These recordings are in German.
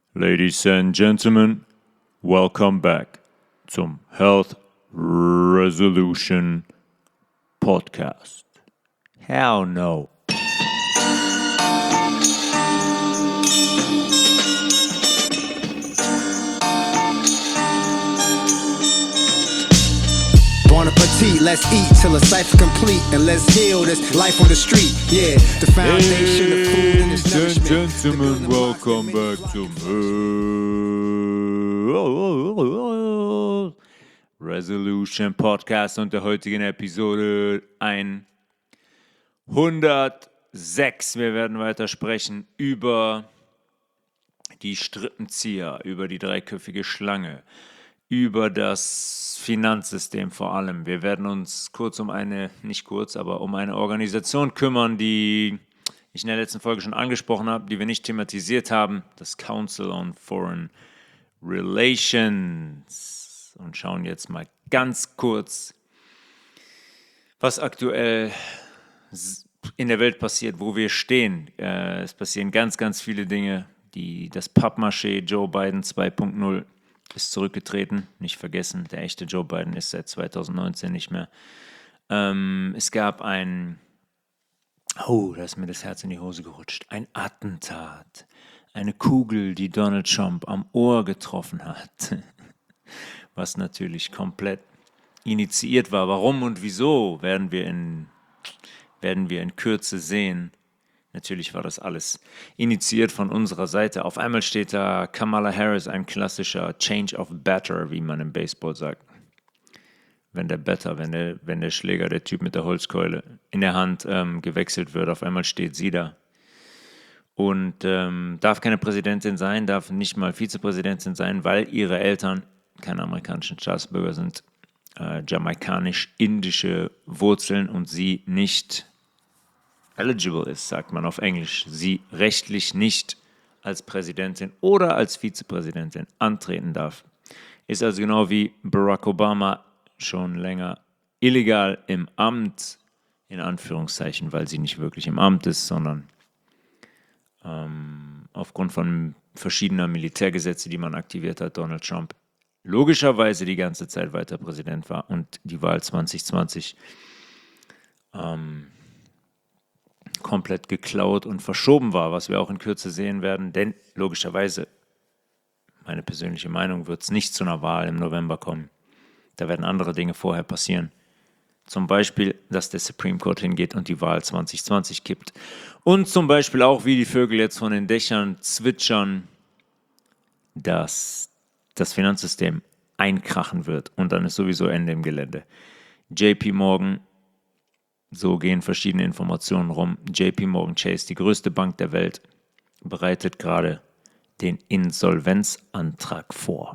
Ladies and Gentlemen, welcome back zum Health Resolution Podcast. Hell no. Bon appetit, let's eat till the cipher complete and let's heal this life on the street. Yeah, the foundation of food and its Ladies and nourishment. Gentlemen, welcome back zum Health Resolution Podcast und der heutigen Episode 106. Wir werden weiter sprechen über die Strippenzieher, über die dreiköpfige Schlange, über das Finanzsystem vor allem. Wir werden uns um eine Organisation kümmern, die ich in der letzten Folge schon angesprochen habe, die wir nicht thematisiert haben, das Council on Foreign Relations. Und schauen jetzt mal ganz kurz, was aktuell in der Welt passiert, wo wir stehen. Es passieren ganz, ganz viele Dinge. Das Pappmaché Joe Biden 2.0 ist zurückgetreten. Nicht vergessen, der echte Joe Biden ist seit 2019 nicht mehr. Es gab da ist mir das Herz in die Hose gerutscht. Ein Attentat. Eine Kugel, die Donald Trump am Ohr getroffen hat. Was natürlich komplett initiiert war. Warum und wieso, werden wir in Kürze sehen. Natürlich war das alles initiiert von unserer Seite. Auf einmal steht da Kamala Harris, ein klassischer Change of Batter, wie man im Baseball sagt. Wenn der Schläger, der Typ mit der Holzkeule in der Hand gewechselt wird, auf einmal steht sie da. Und darf keine Präsidentin sein, darf nicht mal Vizepräsidentin sein, weil ihre Eltern keine amerikanischen Staatsbürger sind, jamaikanisch-indische Wurzeln und sie nicht eligible ist, sagt man auf Englisch, sie rechtlich nicht als Präsidentin oder als Vizepräsidentin antreten darf. Ist also genau wie Barack Obama schon länger illegal im Amt, in Anführungszeichen, weil sie nicht wirklich im Amt ist, sondern aufgrund von verschiedener Militärgesetze, die man aktiviert hat, Donald Trump logischerweise die ganze Zeit weiter Präsident war und die Wahl 2020 komplett geklaut und verschoben war, was wir auch in Kürze sehen werden, denn logischerweise, meine persönliche Meinung, wird es nicht zu einer Wahl im November kommen. Da werden andere Dinge vorher passieren. Zum Beispiel, dass der Supreme Court hingeht und die Wahl 2020 kippt. Und zum Beispiel auch, wie die Vögel jetzt von den Dächern zwitschern, dass das Finanzsystem einkrachen wird und dann ist sowieso Ende im Gelände. JP Morgan, so gehen verschiedene Informationen rum. JP Morgan Chase, die größte Bank der Welt, bereitet gerade den Insolvenzantrag vor.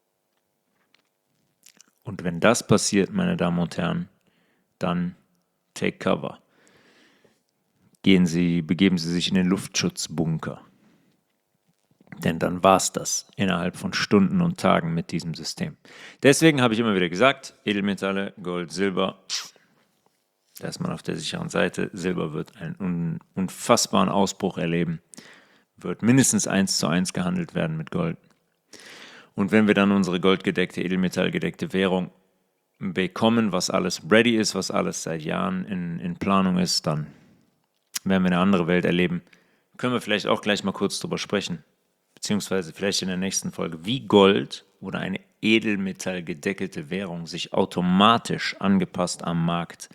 Und wenn das passiert, meine Damen und Herren, dann take cover. Begeben Sie sich in den Luftschutzbunker. Denn dann war es das innerhalb von Stunden und Tagen mit diesem System. Deswegen habe ich immer wieder gesagt, Edelmetalle, Gold, Silber, da ist man auf der sicheren Seite. Silber wird einen unfassbaren Ausbruch erleben, wird mindestens 1:1 gehandelt werden mit Gold. Und wenn wir dann unsere goldgedeckte, edelmetallgedeckte Währung bekommen, was alles ready ist, was alles seit Jahren in Planung ist, dann werden wir eine andere Welt erleben. Können wir vielleicht auch gleich mal kurz drüber sprechen, beziehungsweise vielleicht in der nächsten Folge, wie Gold oder eine edelmetallgedeckelte Währung sich automatisch angepasst am Markt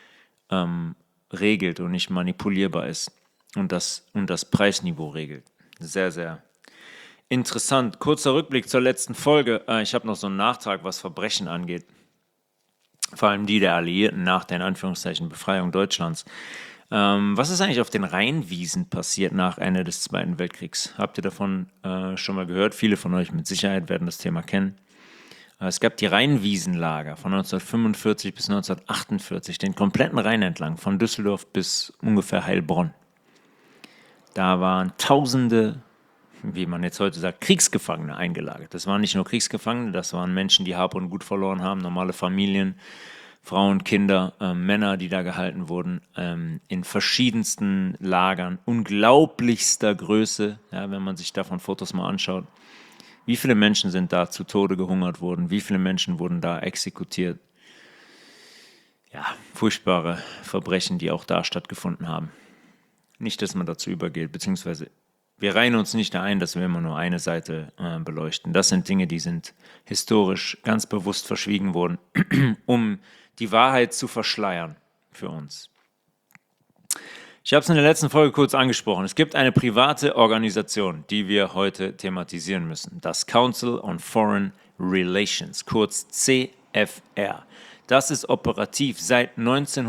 regelt und nicht manipulierbar ist und das Preisniveau regelt. Sehr, sehr interessant. Kurzer Rückblick zur letzten Folge. Ich habe noch so einen Nachtrag, was Verbrechen angeht. Vor allem die der Alliierten nach der in Anführungszeichen Befreiung Deutschlands. Was ist eigentlich auf den Rheinwiesen passiert nach Ende des Zweiten Weltkriegs? Habt ihr davon schon mal gehört? Viele von euch mit Sicherheit werden das Thema kennen. Es gab die Rheinwiesenlager von 1945 bis 1948, den kompletten Rhein entlang, von Düsseldorf bis ungefähr Heilbronn. Da waren Tausende, wie man jetzt heute sagt, Kriegsgefangene eingelagert. Das waren nicht nur Kriegsgefangene, das waren Menschen, die Hab und Gut verloren haben, normale Familien, Frauen, Kinder, Männer, die da gehalten wurden, in verschiedensten Lagern, unglaublichster Größe, ja, wenn man sich davon Fotos mal anschaut. Wie viele Menschen sind da zu Tode gehungert worden? Wie viele Menschen wurden da exekutiert? Ja, furchtbare Verbrechen, die auch da stattgefunden haben. Nicht, dass man dazu übergeht, beziehungsweise wir reihen uns nicht da ein, dass wir immer nur eine Seite beleuchten. Das sind Dinge, die sind historisch ganz bewusst verschwiegen worden, um die Wahrheit zu verschleiern für uns. Ich habe es in der letzten Folge kurz angesprochen. Es gibt eine private Organisation, die wir heute thematisieren müssen. Das Council on Foreign Relations, kurz CFR. Das ist operativ seit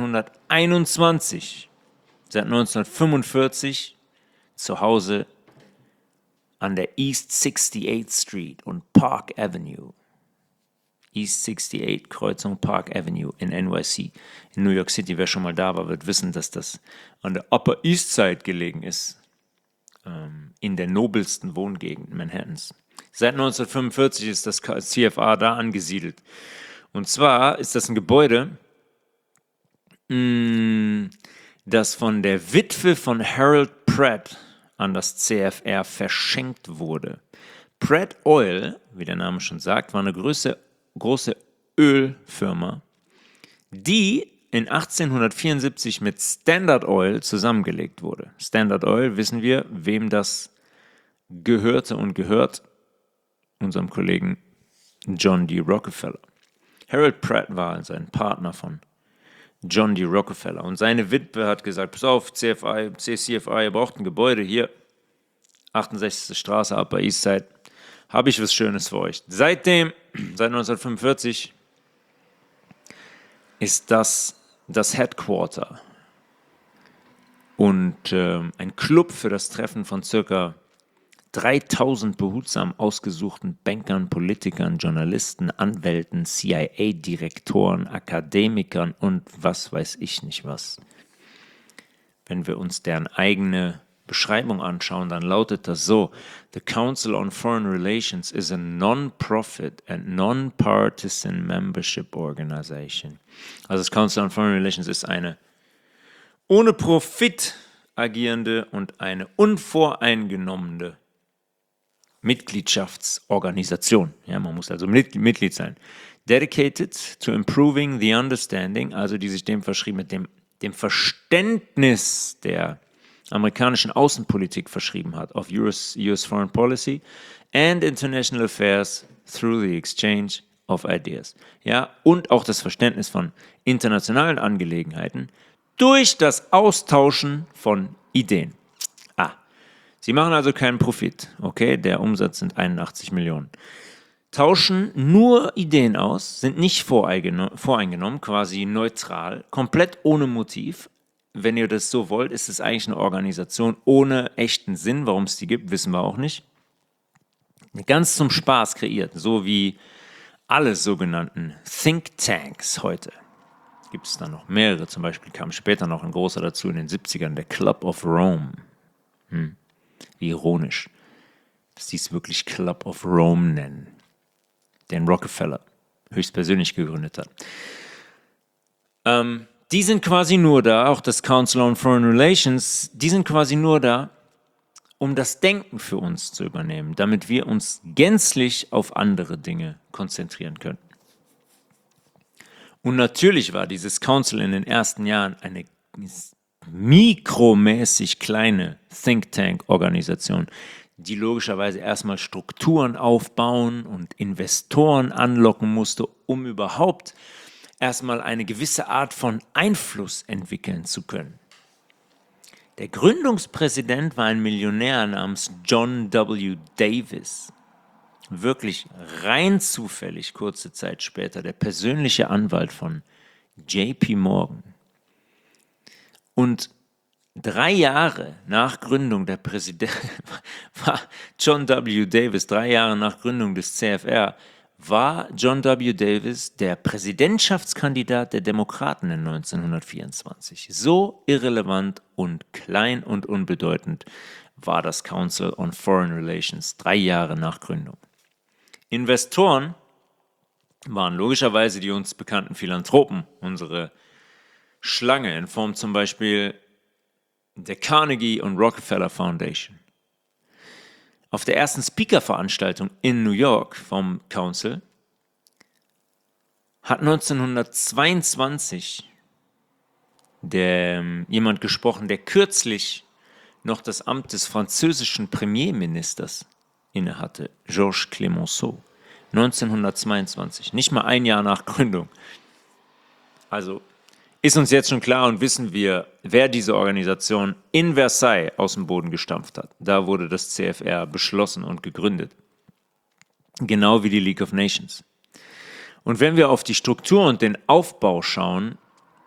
1921, seit 1945 zu Hause an der East 68th Street und Park Avenue. East 68, Kreuzung Park Avenue in NYC. In New York City, wer schon mal da war, wird wissen, dass das an der Upper East Side gelegen ist, in der nobelsten Wohngegend Manhattans. Seit 1945 ist das CFR da angesiedelt. Und zwar ist das ein Gebäude, das von der Witwe von Harold Pratt an das CFR verschenkt wurde. Pratt Oil, wie der Name schon sagt, war eine große Ölfirma, die in 1874 mit Standard Oil zusammengelegt wurde. Standard Oil, wissen wir, wem das gehörte und gehört, unserem Kollegen John D. Rockefeller. Harold Pratt war also ein Partner von John D. Rockefeller und seine Witwe hat gesagt, pass auf, CFI, ihr braucht ein Gebäude hier, 68. Straße, Upper East Side, habe ich was Schönes für euch. Seit 1945, ist das Headquarter und ein Club für das Treffen von ca. 3000 behutsam ausgesuchten Bankern, Politikern, Journalisten, Anwälten, CIA-Direktoren, Akademikern und was weiß ich nicht was. Wenn wir uns deren eigene Beschreibung anschauen, dann lautet das so: The Council on Foreign Relations is a non-profit and non-partisan membership organization. Also das Council on Foreign Relations ist eine ohne Profit agierende und eine unvoreingenommene Mitgliedschaftsorganisation. Ja, man muss also Mitglied sein. Dedicated to improving the understanding, also die sich dem verschrieben, mit dem Verständnis der amerikanischen Außenpolitik verschrieben hat, of US Foreign Policy and International Affairs through the exchange of ideas. Ja, und auch das Verständnis von internationalen Angelegenheiten durch das Austauschen von Ideen. Sie machen also keinen Profit, okay? Der Umsatz sind 81 Millionen. Tauschen nur Ideen aus, sind nicht voreingenommen, quasi neutral, komplett ohne Motiv. Wenn ihr das so wollt, ist es eigentlich eine Organisation ohne echten Sinn. Warum es die gibt, wissen wir auch nicht. Ganz zum Spaß kreiert, so wie alle sogenannten Think Tanks heute. Gibt es da noch mehrere, zum Beispiel kam später noch ein großer dazu in den 70ern, der Club of Rome. Wie ironisch, dass die es wirklich Club of Rome nennen, den Rockefeller höchstpersönlich gegründet hat. Die sind quasi nur da, auch das Council on Foreign Relations, die sind quasi nur da, um das Denken für uns zu übernehmen, damit wir uns gänzlich auf andere Dinge konzentrieren können. Und natürlich war dieses Council in den ersten Jahren eine mikromäßig kleine Think-Tank-Organisation, die logischerweise erstmal Strukturen aufbauen und Investoren anlocken musste, um überhaupt erstmal eine gewisse Art von Einfluss entwickeln zu können. Der Gründungspräsident war ein Millionär namens John W. Davis. Wirklich rein zufällig, kurze Zeit später, der persönliche Anwalt von JP Morgan. Und 3 Jahre nach Gründung der Präsident war John W. Davis, 3 Jahre nach Gründung des CFR, war John W. Davis der Präsidentschaftskandidat der Demokraten in 1924. So irrelevant und klein und unbedeutend war das Council on Foreign Relations 3 Jahre nach Gründung. Investoren waren logischerweise die uns bekannten Philanthropen, unsere Schlange in Form zum Beispiel der Carnegie und Rockefeller Foundation. Auf der ersten Speaker-Veranstaltung in New York vom Council hat 1922 jemand gesprochen, der kürzlich noch das Amt des französischen Premierministers innehatte, Georges Clemenceau. 1922, nicht mal ein Jahr nach Gründung. Also ist uns jetzt schon klar und wissen wir, wer diese Organisation in Versailles aus dem Boden gestampft hat. Da wurde das CFR beschlossen und gegründet. Genau wie die League of Nations. Und wenn wir auf die Struktur und den Aufbau schauen,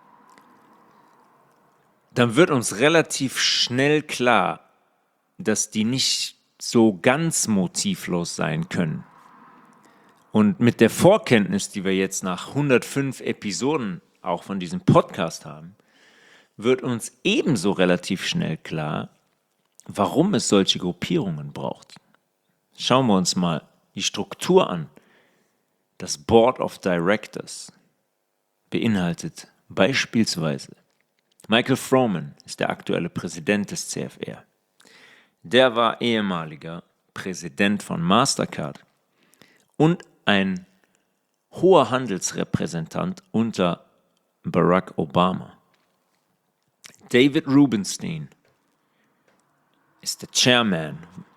dann wird uns relativ schnell klar, dass die nicht so ganz motivlos sein können. Und mit der Vorkenntnis, die wir jetzt nach 105 Episoden auch von diesem Podcast haben, wird uns ebenso relativ schnell klar, warum es solche Gruppierungen braucht. Schauen wir uns mal die Struktur an. Das Board of Directors beinhaltet beispielsweise Michael Froman ist der aktuelle Präsident des CFR. Der war ehemaliger Präsident von Mastercard und ein hoher Handelsrepräsentant unter Barack Obama. David Rubenstein ist der Chairman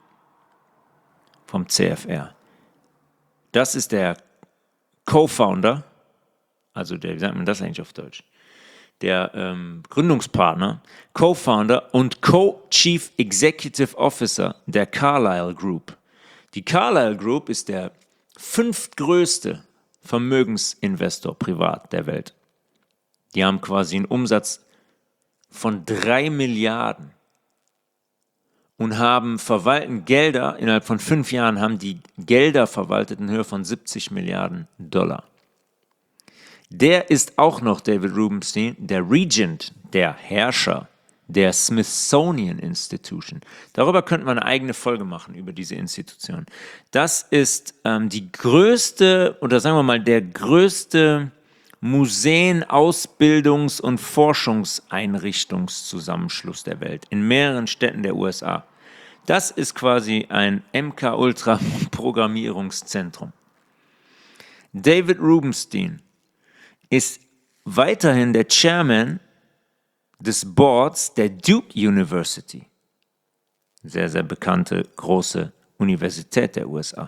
vom CFR. Das ist der Co-Founder, also wie sagt man das eigentlich auf Deutsch? Der Gründungspartner, Co-Founder und Co-Chief Executive Officer der Carlyle Group. Die Carlyle Group ist der 5. größte Vermögensinvestor privat der Welt. Die haben quasi einen Umsatz von 3 Milliarden und verwalten Gelder, innerhalb von 5 Jahren haben die Gelder verwaltet in Höhe von 70 Milliarden $. Der ist auch noch, David Rubenstein, der Regent, der Herrscher der Smithsonian Institution. Darüber könnte man eine eigene Folge machen, über diese Institution. Das ist die größte, oder sagen wir mal, der größte Museen-, Ausbildungs- und Forschungseinrichtungszusammenschluss der Welt in mehreren Städten der USA. Das ist quasi ein MK-Ultra-Programmierungszentrum. David Rubenstein ist weiterhin der Chairman des Boards der Duke University. Sehr, sehr bekannte, große Universität der USA.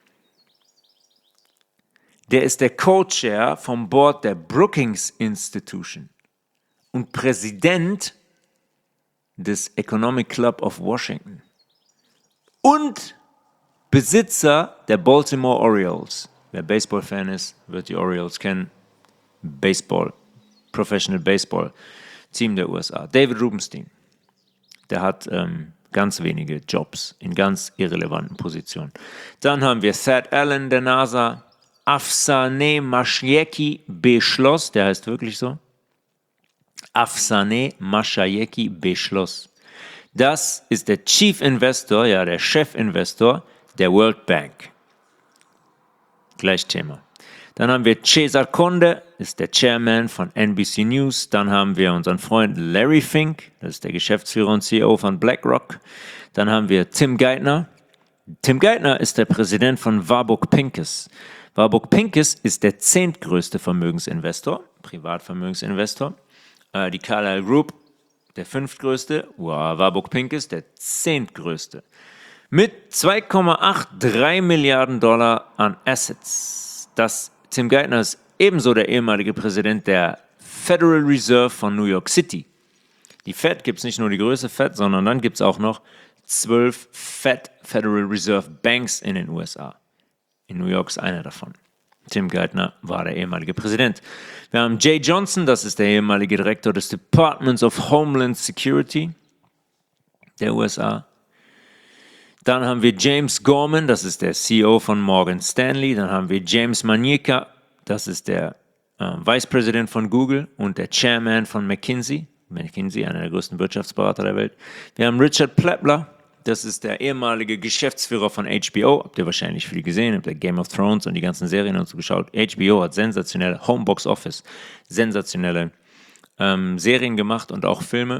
Der ist der Co-Chair vom Board der Brookings Institution und Präsident des Economic Club of Washington und Besitzer der Baltimore Orioles. Wer Baseball-Fan ist, wird die Orioles kennen. Baseball, Professional Baseball Team der USA. David Rubenstein, der hat ganz wenige Jobs in ganz irrelevanten Positionen. Dann haben wir Thad Allen der NASA, Afsaneh Mashayekhi beschloss, der heißt wirklich so, Afsaneh Mashayekhi beschloss. Das ist der Chief Investor, ja der Chefinvestor der World Bank. Gleich Thema. Dann haben wir Cesar Conde, ist der Chairman von NBC News. Dann haben wir unseren Freund Larry Fink, das ist der Geschäftsführer und CEO von BlackRock. Dann haben wir Tim Geithner. Tim Geithner ist der Präsident von Warburg Pincus. Warburg Pincus ist der 10. größte Vermögensinvestor, Privatvermögensinvestor. Die Carlyle Group, der 5. größte. Warburg Pincus, der 10. größte. Mit 2,83 Milliarden $ an Assets. Tim Geithner ist ebenso der ehemalige Präsident der Federal Reserve von New York City. Die Fed gibt es nicht nur die Größe Fed, sondern dann gibt es auch noch 12 Federal Reserve Banks in den USA. In New York ist einer davon. Tim Geithner war der ehemalige Präsident. Wir haben Jay Johnson, das ist der ehemalige Direktor des Departments of Homeland Security der USA. Dann haben wir James Gorman, das ist der CEO von Morgan Stanley. Dann haben wir James Manyika, das ist der Vice President von Google und der Chairman von McKinsey. McKinsey, einer der größten Wirtschaftsberater der Welt. Wir haben Richard Plepler, das ist der ehemalige Geschäftsführer von HBO. Habt ihr wahrscheinlich viel gesehen, habt ihr Game of Thrones und die ganzen Serien und so geschaut. HBO hat sensationelle Homebox Office, sensationelle Serien gemacht und auch Filme.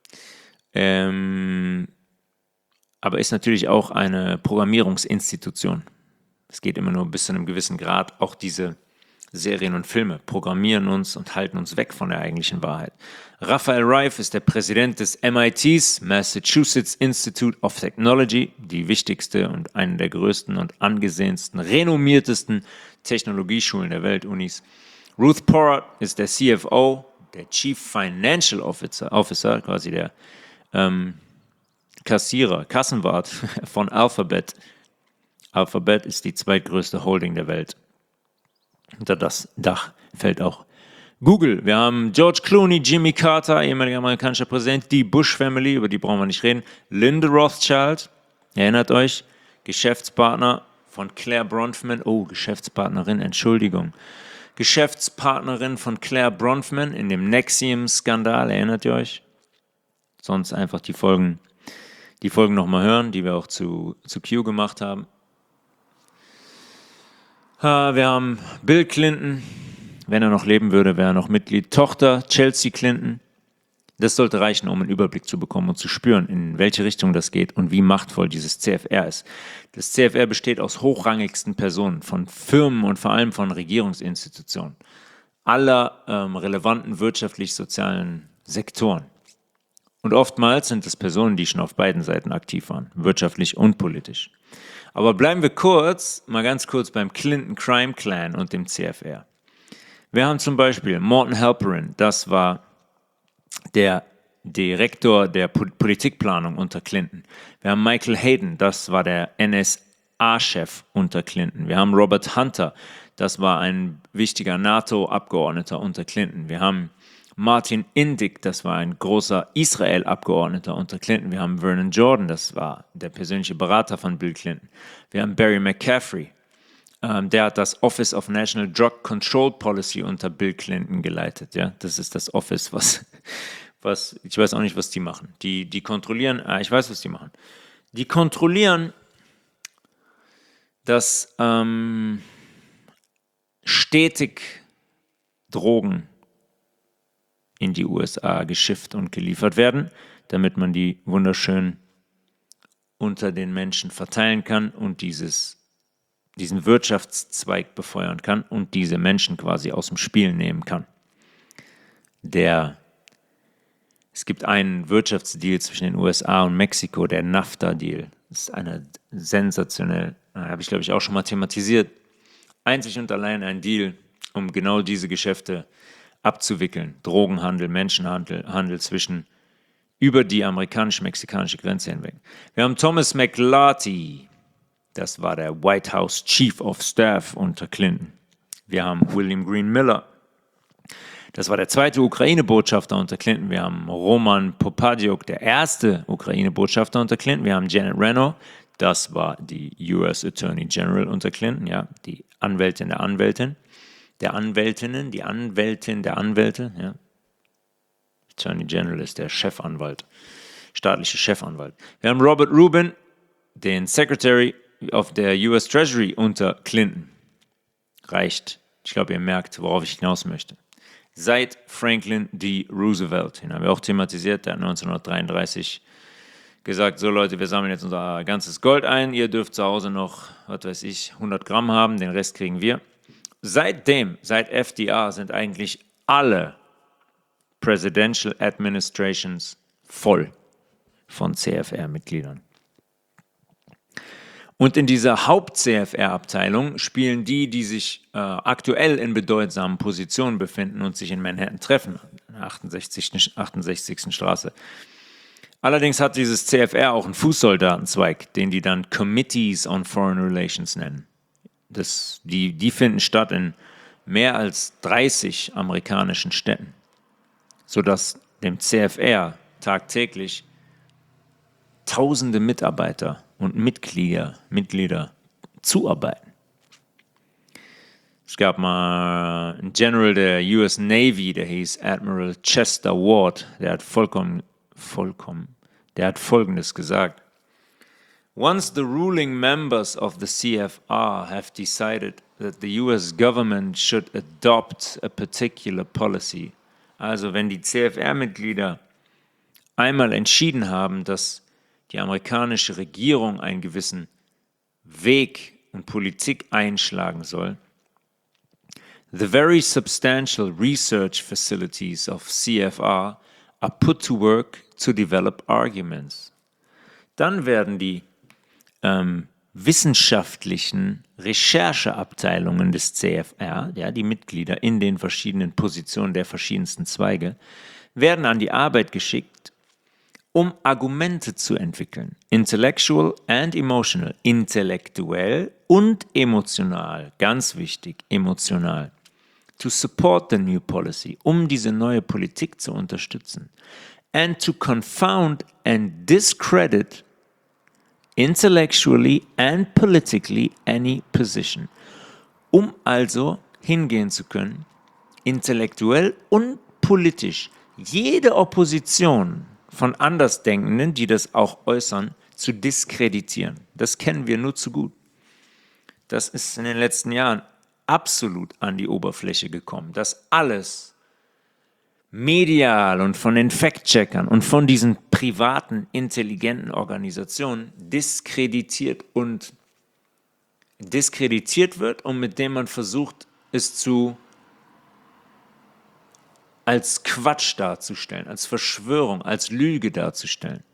Aber ist natürlich auch eine Programmierungsinstitution. Es geht immer nur bis zu einem gewissen Grad. Auch diese Serien und Filme programmieren uns und halten uns weg von der eigentlichen Wahrheit. Raphael Reif ist der Präsident des MITs, Massachusetts Institute of Technology, die wichtigste und eine der größten und angesehensten, renommiertesten Technologieschulen der Welt, Unis. Ruth Porat ist der CFO, der Chief Financial Officer, quasi der Kassenwart von Alphabet. Alphabet ist die zweitgrößte Holding der Welt. Unter das Dach fällt auch Google. Wir haben George Clooney, Jimmy Carter, ehemaliger amerikanischer Präsident, die Bush Family, über die brauchen wir nicht reden. Linda Rothschild, erinnert euch, Geschäftspartner von Claire Bronfman, Geschäftspartnerin von Claire Bronfman in dem Nexium-Skandal, erinnert ihr euch? Sonst einfach die Folgen nochmal hören, die wir auch zu Q gemacht haben. Wir haben Bill Clinton, wenn er noch leben würde, wäre er noch Mitglied. Tochter Chelsea Clinton. Das sollte reichen, um einen Überblick zu bekommen und zu spüren, in welche Richtung das geht und wie machtvoll dieses CFR ist. Das CFR besteht aus hochrangigsten Personen, von Firmen und vor allem von Regierungsinstitutionen, aller relevanten wirtschaftlich-sozialen Sektoren. Und oftmals sind es Personen, die schon auf beiden Seiten aktiv waren, wirtschaftlich und politisch. Aber bleiben wir mal ganz kurz beim Clinton Crime Clan und dem CFR. Wir haben zum Beispiel Morton Halperin, das war der Direktor der Politikplanung unter Clinton. Wir haben Michael Hayden, das war der NSA-Chef unter Clinton. Wir haben Robert Hunter, das war ein wichtiger NATO-Abgeordneter unter Clinton. Wir haben Martin Indyk, das war ein großer Israel-Abgeordneter unter Clinton. Wir haben Vernon Jordan, das war der persönliche Berater von Bill Clinton. Wir haben Barry McCaffrey, der hat das Office of National Drug Control Policy unter Bill Clinton geleitet. Ja? Das ist das Office, was ich weiß auch nicht, was die machen. Die kontrollieren, ich weiß, was die machen. Die kontrollieren, dass stetig Drogen in die USA geschifft und geliefert werden, damit man die wunderschön unter den Menschen verteilen kann und diesen Wirtschaftszweig befeuern kann und diese Menschen quasi aus dem Spiel nehmen kann. Es gibt einen Wirtschaftsdeal zwischen den USA und Mexiko, der NAFTA-Deal. Das ist eine sensationell, habe ich glaube ich auch schon mal thematisiert, einzig und allein ein Deal, um genau diese Geschäfte abzuwickeln. Drogenhandel, Menschenhandel über die amerikanisch-mexikanische Grenze hinweg. Wir haben Thomas McLarty, das war der White House Chief of Staff unter Clinton. Wir haben William Green Miller, das war der zweite Ukraine-Botschafter unter Clinton. Wir haben Roman Popadiuk, der erste Ukraine-Botschafter unter Clinton. Wir haben Janet Reno, das war die US Attorney General unter Clinton, ja, die Anwältin der Anwältin. Der Anwältinnen, die Anwältin der Anwälte, ja. Attorney General ist der Chefanwalt, staatliche Chefanwalt. Wir haben Robert Rubin, den Secretary of der US Treasury unter Clinton. Reicht. Ich glaube, ihr merkt, worauf ich hinaus möchte. Seit Franklin D. Roosevelt, den haben wir auch thematisiert, der hat 1933 gesagt, so Leute, wir sammeln jetzt unser ganzes Gold ein, ihr dürft zu Hause noch, 100 Gramm haben, den Rest kriegen wir. Seit FDR sind eigentlich alle Presidential Administrations voll von CFR-Mitgliedern. Und in dieser Haupt-CFR-Abteilung spielen die sich aktuell in bedeutsamen Positionen befinden und sich in Manhattan treffen, an der 68. Straße. Allerdings hat dieses CFR auch einen Fußsoldatenzweig, den die dann Committees on Foreign Relations nennen. Die finden statt in mehr als 30 amerikanischen Städten, sodass dem CFR tagtäglich tausende Mitarbeiter und Mitglieder zuarbeiten. Es gab mal einen General der US Navy, der hieß Admiral Chester Ward, der hat Folgendes gesagt. Once the ruling members of the CFR have decided that the US government should adopt a particular policy, also wenn die CFR-Mitglieder einmal entschieden haben, dass die amerikanische Regierung einen gewissen Weg und Politik einschlagen soll, the very substantial research facilities of CFR are put to work to develop arguments. Dann werden die wissenschaftlichen Rechercheabteilungen des CFR, ja, die Mitglieder in den verschiedenen Positionen der verschiedensten Zweige, werden an die Arbeit geschickt, um Argumente zu entwickeln. Intellectual and emotional. Intellektuell und emotional. Ganz wichtig, emotional. To support the new policy. Um diese neue Politik zu unterstützen. And to confound and discredit intellectually and politically any position. Um also hingehen zu können, intellektuell und politisch jede Opposition von Andersdenkenden, die das auch äußern, zu diskreditieren. Das kennen wir nur zu gut. Das ist in den letzten Jahren absolut an die Oberfläche gekommen, dass alles medial und von den Fact-Checkern und von diesen privaten, intelligenten Organisationen diskreditiert wird und mit dem man versucht, es als Quatsch darzustellen, als Verschwörung, als Lüge darzustellen.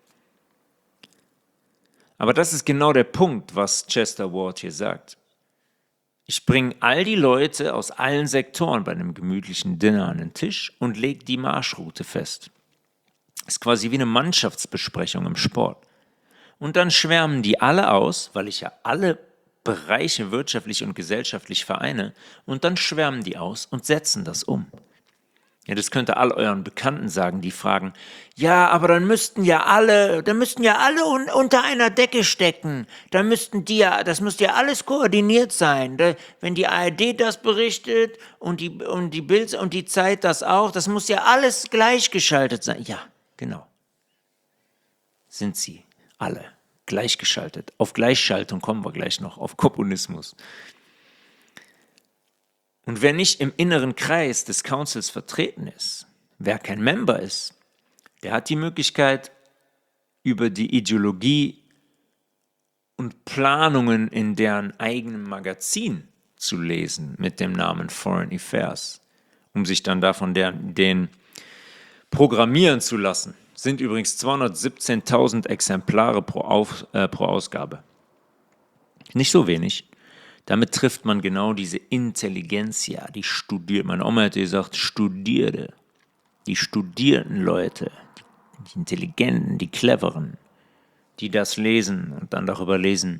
Aber das ist genau der Punkt, was Chester Ward hier sagt. Ich bringe all die Leute aus allen Sektoren bei einem gemütlichen Dinner an den Tisch und lege die Marschroute fest. Das ist quasi wie eine Mannschaftsbesprechung im Sport. Und dann schwärmen die alle aus, weil ich ja alle Bereiche wirtschaftlich und gesellschaftlich vereine, und dann schwärmen die aus und setzen das um. Ja, das könnt ihr all euren Bekannten sagen, die fragen, ja, aber dann müssten ja alle unter einer Decke stecken. Das müsste ja alles koordiniert sein. Wenn die ARD das berichtet und die Bild und die Zeit das auch, das muss ja alles gleichgeschaltet sein. Ja, genau. Sind sie alle gleichgeschaltet. Auf Gleichschaltung kommen wir gleich noch, auf Kommunismus. Und wer nicht im inneren Kreis des Councils vertreten ist, wer kein Member ist, der hat die Möglichkeit, über die Ideologie und Planungen in deren eigenem Magazin zu lesen mit dem Namen Foreign Affairs, um sich dann davon den programmieren zu lassen. Sind übrigens 217.000 Exemplare pro Ausgabe. Nicht so wenig. Damit trifft man genau diese Intelligenzia, die studiert. Meine Oma hat gesagt, Studierte. Die studierten Leute, die Intelligenten, die Cleveren, die das lesen und dann darüber lesen,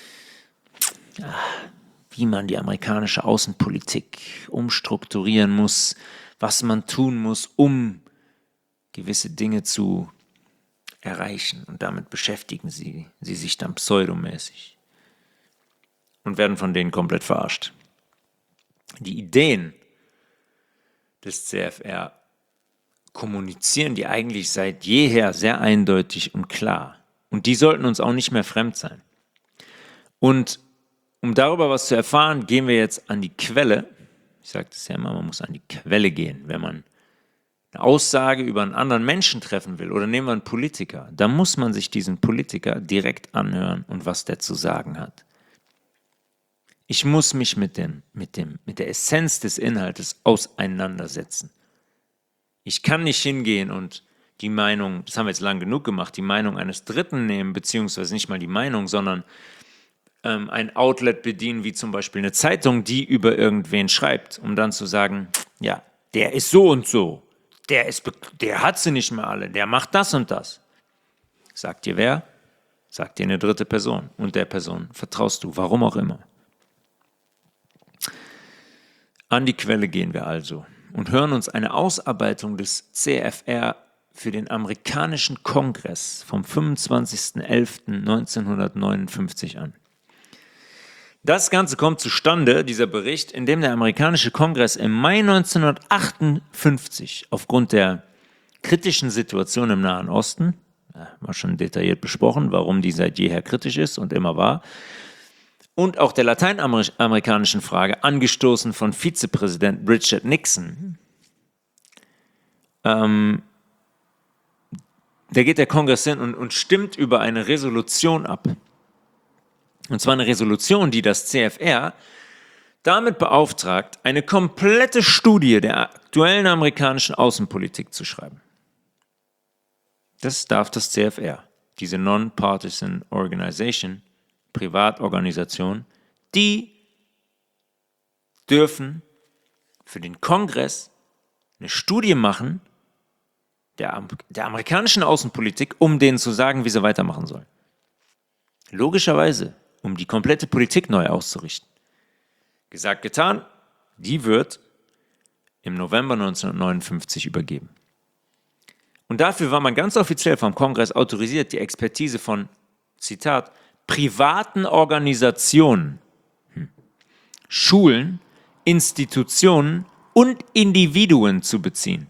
wie man die amerikanische Außenpolitik umstrukturieren muss, was man tun muss, um gewisse Dinge zu erreichen. Und damit beschäftigen sie sich dann pseudomäßig. Und werden von denen komplett verarscht. Die Ideen des CFR kommunizieren die eigentlich seit jeher sehr eindeutig und klar. Und die sollten uns auch nicht mehr fremd sein. Und um darüber was zu erfahren, gehen wir jetzt an die Quelle. Ich sage das ja immer, man muss an die Quelle gehen. Wenn man eine Aussage über einen anderen Menschen treffen will, oder nehmen wir einen Politiker, dann muss man sich diesen Politiker direkt anhören und was der zu sagen hat. Ich muss mich mit der Essenz des Inhaltes auseinandersetzen. Ich kann nicht hingehen und die Meinung, das haben wir jetzt lang genug gemacht, die Meinung eines Dritten nehmen, beziehungsweise nicht mal die Meinung, sondern ein Outlet bedienen, wie zum Beispiel eine Zeitung, die über irgendwen schreibt, um dann zu sagen, ja, der ist so und so, der hat sie nicht mehr alle, der macht das und das. Sagt dir wer? Sagt dir eine dritte Person. Und der Person vertraust du, warum auch immer. An die Quelle gehen wir also und hören uns eine Ausarbeitung des CFR für den amerikanischen Kongress vom 25.11.1959 an. Das Ganze kommt zustande, dieser Bericht, indem der amerikanische Kongress im Mai 1958 aufgrund der kritischen Situation im Nahen Osten, War schon detailliert besprochen, warum die seit jeher kritisch ist und immer war. Und auch der lateinamerikanischen Frage, angestoßen von Vizepräsident Richard Nixon. Da geht der Kongress hin und stimmt über eine Resolution ab. Und zwar eine Resolution, die das CFR damit beauftragt, eine komplette Studie der aktuellen amerikanischen Außenpolitik zu schreiben. Das darf das CFR, diese Non-Partisan Organization, Privatorganisation, die dürfen für den Kongress eine Studie machen der amerikanischen Außenpolitik, um denen zu sagen, wie sie weitermachen sollen. Logischerweise, um die komplette Politik neu auszurichten. Gesagt, getan, die wird im November 1959 übergeben. Und dafür war man ganz offiziell vom Kongress autorisiert, die Expertise von, Zitat, privaten Organisationen, Schulen, Institutionen und Individuen zu beziehen.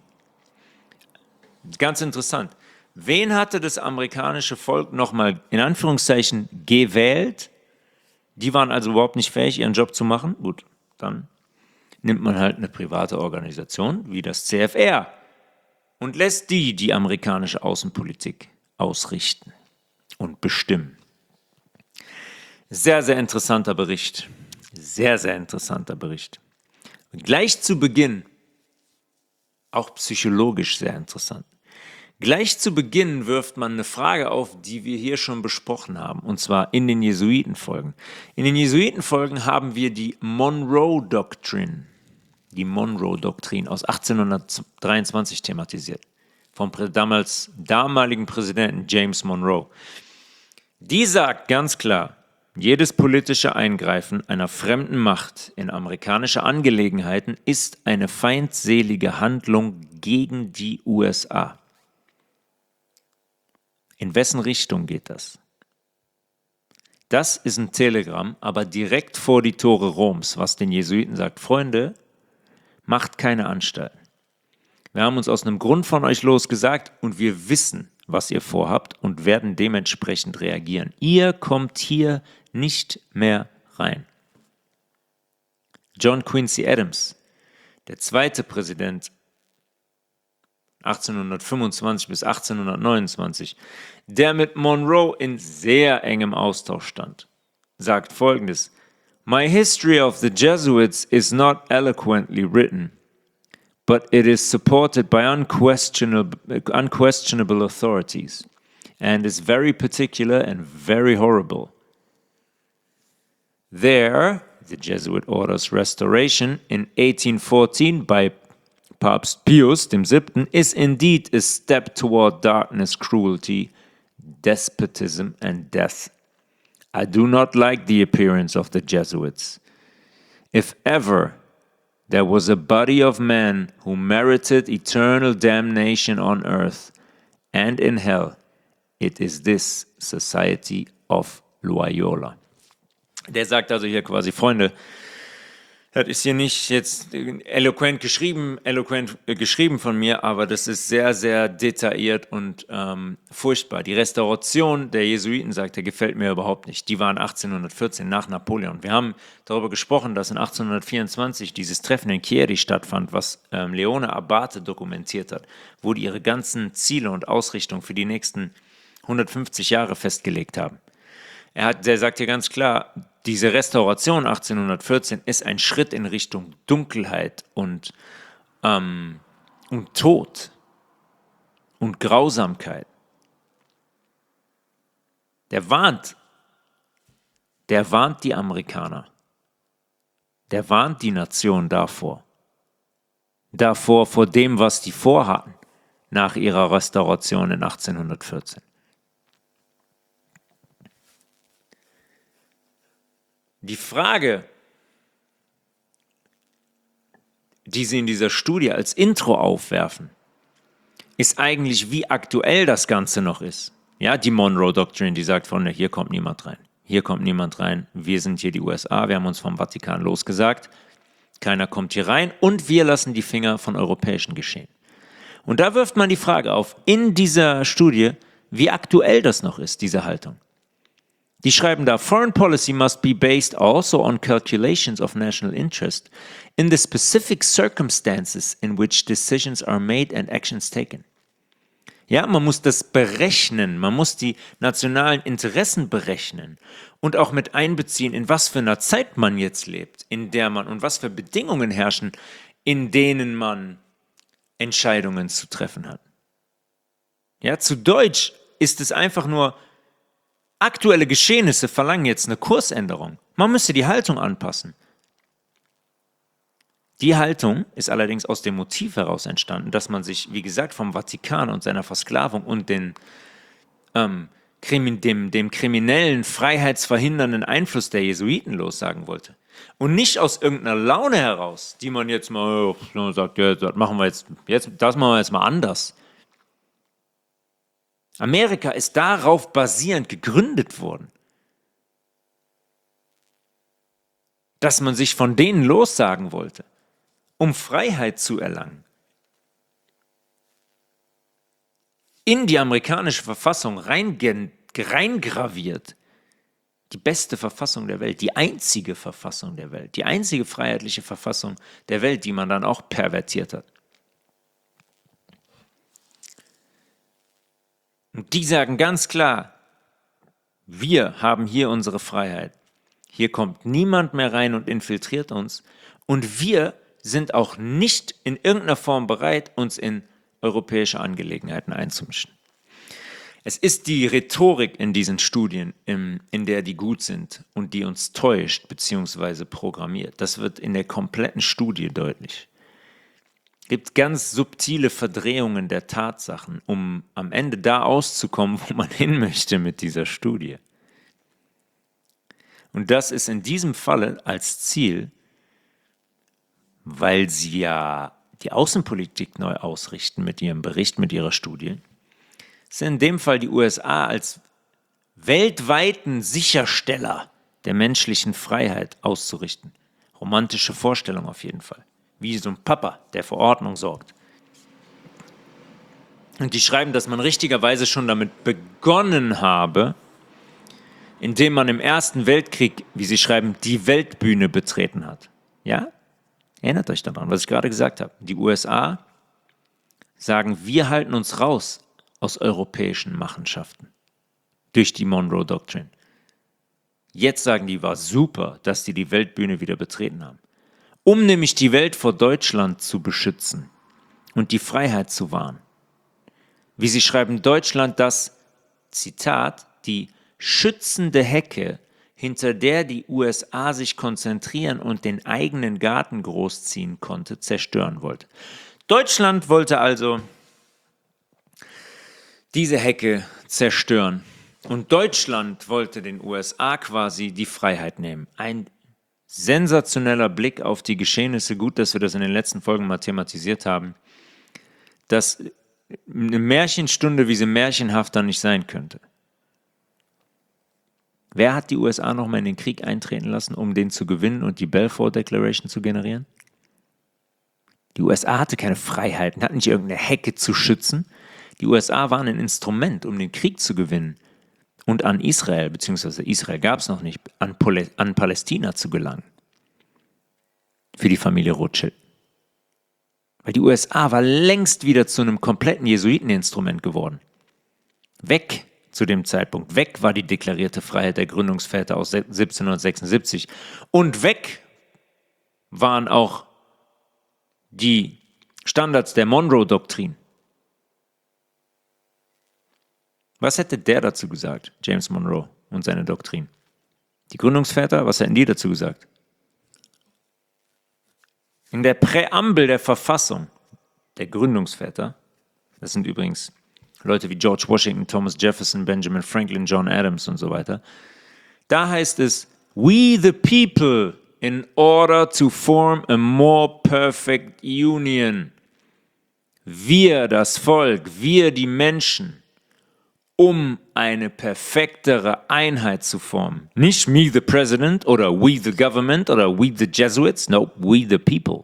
Ganz interessant. Wen hatte das amerikanische Volk nochmal in Anführungszeichen gewählt? Die waren also überhaupt nicht fähig, ihren Job zu machen. Gut, dann nimmt man halt eine private Organisation wie das CFR und lässt die amerikanische Außenpolitik ausrichten und bestimmen. Sehr, sehr interessanter Bericht. Sehr, sehr interessanter Bericht. Und gleich zu Beginn, auch psychologisch sehr interessant, gleich zu Beginn wirft man eine Frage auf, die wir hier schon besprochen haben, und zwar in den Jesuitenfolgen. In den Jesuitenfolgen haben wir die Monroe-Doktrin, aus 1823 thematisiert, vom damaligen Präsidenten James Monroe. Die sagt ganz klar, jedes politische Eingreifen einer fremden Macht in amerikanische Angelegenheiten ist eine feindselige Handlung gegen die USA. In wessen Richtung geht das? Das ist ein Telegramm, aber direkt vor die Tore Roms, was den Jesuiten sagt, Freunde, macht keine Anstalten. Wir haben uns aus einem Grund von euch losgesagt und wir wissen, was ihr vorhabt und werden dementsprechend reagieren. Ihr kommt hier nicht mehr rein. John Quincy Adams, der zweite Präsident 1825 bis 1829, der mit Monroe in sehr engem Austausch stand, sagt Folgendes: My history of the Jesuits is not eloquently written, but it is supported by unquestionable authorities and is very particular and very horrible. There, the Jesuit Order's restoration in 1814 by Papst Pius VII is indeed a step toward darkness, cruelty, despotism and death. I do not like the appearance of the Jesuits. If ever there was a body of men who merited eternal damnation on earth and in hell, it is this Society of Loyola. Der sagt also hier quasi, Freunde, das ist hier nicht jetzt eloquent geschrieben von mir, aber das ist sehr, sehr detailliert und furchtbar. Die Restauration der Jesuiten, sagt er, gefällt mir überhaupt nicht. Die waren 1814 nach Napoleon. Wir haben darüber gesprochen, dass in 1824 dieses Treffen in Chieri stattfand, was Leone Abate dokumentiert hat, wo die ihre ganzen Ziele und Ausrichtung für die nächsten 150 Jahre festgelegt haben. Der sagt hier ganz klar, diese Restauration 1814 ist ein Schritt in Richtung Dunkelheit und Tod und Grausamkeit. Der warnt die Amerikaner. Der warnt die Nation davor, vor dem, was die vorhatten nach ihrer Restauration in 1814. Die Frage, die sie in dieser Studie als Intro aufwerfen, ist eigentlich, wie aktuell das Ganze noch ist. Ja, die Monroe-Doktrin, die sagt von, hier kommt niemand rein. Hier kommt niemand rein. Wir sind hier die USA, wir haben uns vom Vatikan losgesagt. Keiner kommt hier rein und wir lassen die Finger von europäischen Geschehen. Und da wirft man die Frage auf, in dieser Studie, wie aktuell das noch ist, diese Haltung. Die schreiben da, Foreign policy must be based also on calculations of national interest in the specific circumstances in which decisions are made and actions taken. Ja, man muss das berechnen, man muss die nationalen Interessen berechnen und auch mit einbeziehen, in was für einer Zeit man jetzt lebt, in der man und was für Bedingungen herrschen, in denen man Entscheidungen zu treffen hat. Ja, zu Deutsch ist es einfach nur, aktuelle Geschehnisse verlangen jetzt eine Kursänderung. Man müsste die Haltung anpassen. Die Haltung ist allerdings aus dem Motiv heraus entstanden, dass man sich, wie gesagt, vom Vatikan und seiner Versklavung und dem kriminellen, freiheitsverhindernden Einfluss der Jesuiten lossagen wollte. Und nicht aus irgendeiner Laune heraus, die man jetzt mal sagt, ja, das machen wir jetzt mal anders. Amerika ist darauf basierend gegründet worden, dass man sich von denen lossagen wollte, um Freiheit zu erlangen. In die amerikanische Verfassung reingraviert, die beste Verfassung der Welt, die einzige Verfassung der Welt, die einzige freiheitliche Verfassung der Welt, die man dann auch pervertiert hat. Und die sagen ganz klar, wir haben hier unsere Freiheit. Hier kommt niemand mehr rein und infiltriert uns. Und wir sind auch nicht in irgendeiner Form bereit, uns in europäische Angelegenheiten einzumischen. Es ist die Rhetorik in diesen Studien, in der die gut sind und die uns täuscht bzw. programmiert. Das wird in der kompletten Studie deutlich. Es gibt ganz subtile Verdrehungen der Tatsachen, um am Ende da auszukommen, wo man hin möchte mit dieser Studie. Und das ist in diesem Falle als Ziel, weil sie ja die Außenpolitik neu ausrichten mit ihrem Bericht, mit ihrer Studie, sind in dem Fall die USA als weltweiten Sichersteller der menschlichen Freiheit auszurichten. Romantische Vorstellung auf jeden Fall. Wie so ein Papa, der für Ordnung sorgt. Und die schreiben, dass man richtigerweise schon damit begonnen habe, indem man im Ersten Weltkrieg, wie sie schreiben, die Weltbühne betreten hat. Ja? Erinnert euch daran, was ich gerade gesagt habe. Die USA sagen, wir halten uns raus aus europäischen Machenschaften durch die Monroe Doctrine. Jetzt sagen die, war super, dass die Weltbühne wieder betreten haben. Um nämlich die Welt vor Deutschland zu beschützen und die Freiheit zu wahren. Wie sie schreiben, Deutschland das, Zitat, die schützende Hecke, hinter der die USA sich konzentrieren und den eigenen Garten großziehen konnte, zerstören wollte. Deutschland wollte also diese Hecke zerstören. Und Deutschland wollte den USA quasi die Freiheit nehmen. Ein sensationeller Blick auf die Geschehnisse. Gut, dass wir das in den letzten Folgen mal thematisiert haben. Dass eine Märchenstunde, wie sie märchenhafter nicht sein könnte. Wer hat die USA nochmal in den Krieg eintreten lassen, um den zu gewinnen und die Balfour Declaration zu generieren? Die USA hatte keine Freiheiten, hatten nicht irgendeine Hecke zu schützen. Die USA waren ein Instrument, um den Krieg zu gewinnen und an Israel, beziehungsweise Israel gab es noch nicht, an Palästina zu gelangen. Für die Familie Rothschild. Weil die USA war längst wieder zu einem kompletten Jesuiteninstrument geworden. Weg zu dem Zeitpunkt. Weg war die deklarierte Freiheit der Gründungsväter aus 1776. Und weg waren auch die Standards der Monroe-Doktrin. Was hätte der dazu gesagt, James Monroe und seine Doktrin? Die Gründungsväter, was hätten die dazu gesagt? In der Präambel der Verfassung der Gründungsväter, das sind übrigens Leute wie George Washington, Thomas Jefferson, Benjamin Franklin, John Adams und so weiter, da heißt es, we the people in order to form a more perfect union. Wir, das Volk, wir, die Menschen, um eine perfektere Einheit zu formen. Nicht me the president oder we the government oder we the Jesuits, no, we the people.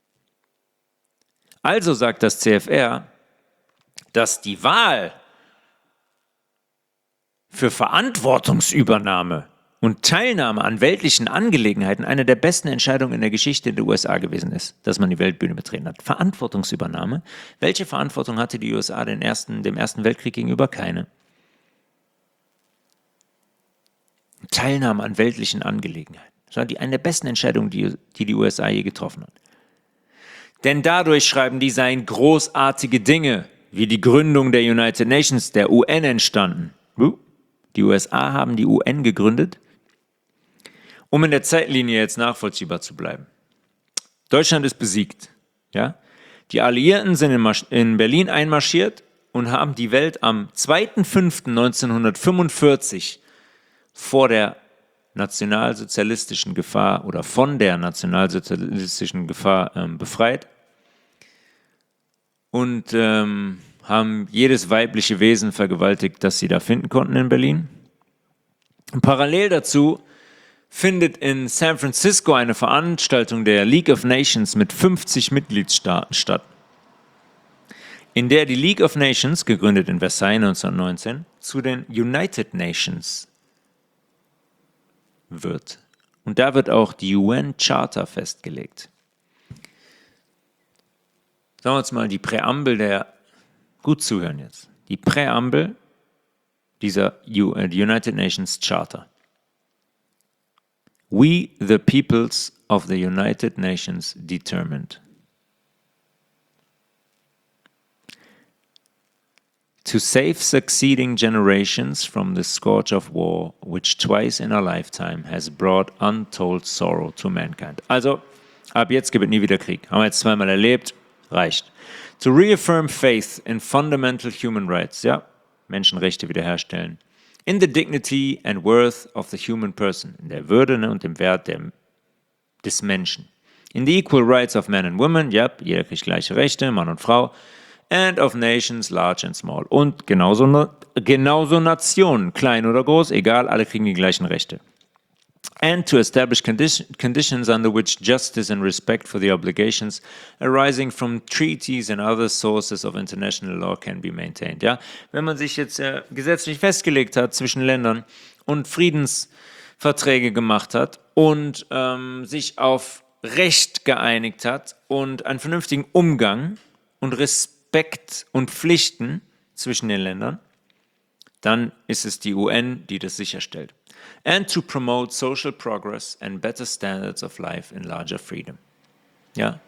Also sagt das CFR, dass die Wahl für Verantwortungsübernahme und Teilnahme an weltlichen Angelegenheiten eine der besten Entscheidungen in der Geschichte der USA gewesen ist, dass man die Weltbühne betreten hat. Verantwortungsübernahme. Welche Verantwortung hatte die USA dem Ersten Weltkrieg gegenüber? Keine. Teilnahme an weltlichen Angelegenheiten. Das war eine der besten Entscheidungen, die USA je getroffen hat. Denn dadurch, schreiben die, seien großartige Dinge wie die Gründung der United Nations, der UN, entstanden. Die USA haben die UN gegründet, um in der Zeitlinie jetzt nachvollziehbar zu bleiben. Deutschland ist besiegt. Ja? Die Alliierten sind in Berlin einmarschiert und haben die Welt am 2.5.1945 vor der nationalsozialistischen Gefahr oder von der nationalsozialistischen Gefahr befreit und haben jedes weibliche Wesen vergewaltigt, das sie da finden konnten in Berlin. Und parallel dazu findet in San Francisco eine Veranstaltung der League of Nations mit 50 Mitgliedstaaten statt, in der die League of Nations, gegründet in Versailles 1919, zu den United Nations wird. Und da wird auch die UN-Charta festgelegt. Sagen wir uns mal die Präambel gut zuhören jetzt, die Präambel dieser United Nations Charta. We, the peoples of the United Nations, determined to save succeeding generations from the scourge of war, which twice in a lifetime has brought untold sorrow to mankind. Also, ab jetzt gibt es nie wieder Krieg. Haben wir jetzt zweimal erlebt, reicht. To reaffirm faith in fundamental human rights, ja, Menschenrechte wiederherstellen. In the dignity and worth of the human person, in der Würde und dem Wert des Menschen. In the equal rights of men and women, ja, jeder kriegt gleiche Rechte, Mann und Frau. And of nations, large and small. Und genauso Nationen, klein oder groß, egal, alle kriegen die gleichen Rechte. And to establish conditions under which justice and respect for the obligations arising from treaties and other sources of international law can be maintained. Ja? Wenn man sich jetzt gesetzlich festgelegt hat zwischen Ländern und Friedensverträge gemacht hat und sich auf Recht geeinigt hat und einen vernünftigen Umgang und Respekt und Pflichten zwischen den Ländern, dann ist es die UN, die das sicherstellt. And to promote social progress and better standards of life in larger freedom. Ja?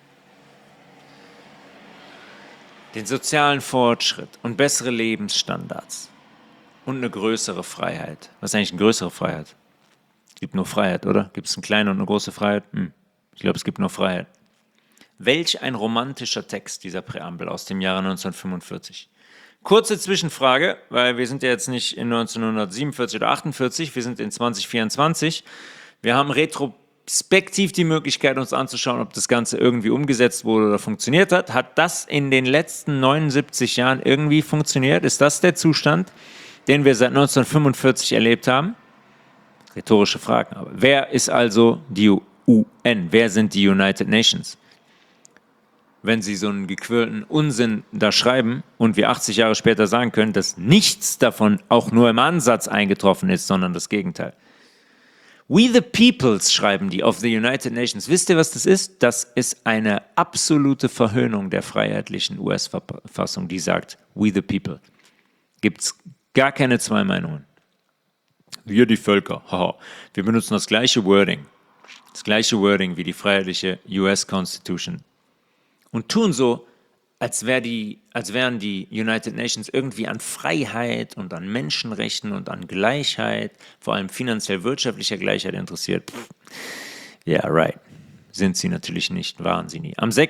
Den sozialen Fortschritt und bessere Lebensstandards und eine größere Freiheit. Was ist eigentlich eine größere Freiheit? Es gibt nur Freiheit, oder? Gibt es eine kleine und eine große Freiheit? Ich glaube, es gibt nur Freiheit. Welch ein romantischer Text, dieser Präambel aus dem Jahre 1945. Kurze Zwischenfrage, weil wir sind ja jetzt nicht in 1947 oder 48, wir sind in 2024. Wir haben retrospektiv die Möglichkeit, uns anzuschauen, ob das Ganze irgendwie umgesetzt wurde oder funktioniert hat. Hat das in den letzten 79 Jahren irgendwie funktioniert? Ist das der Zustand, den wir seit 1945 erlebt haben? Rhetorische Fragen. Aber wer ist also die UN? Wer sind die United Nations? Wenn sie so einen gequirlten Unsinn da schreiben und wir 80 Jahre später sagen können, dass nichts davon auch nur im Ansatz eingetroffen ist, sondern das Gegenteil. We the peoples, schreiben die, of the United Nations. Wisst ihr, was das ist? Das ist eine absolute Verhöhnung der freiheitlichen US-Verfassung, die sagt, we the people. Gibt es gar keine zwei Meinungen. Wir die Völker, haha. Wir benutzen das gleiche Wording wie die freiheitliche US-Constitution. Und tun so, als wären die United Nations irgendwie an Freiheit und an Menschenrechten und an Gleichheit, vor allem finanziell-wirtschaftlicher Gleichheit interessiert. Yeah, right. Sind sie natürlich nicht, waren sie nie. Am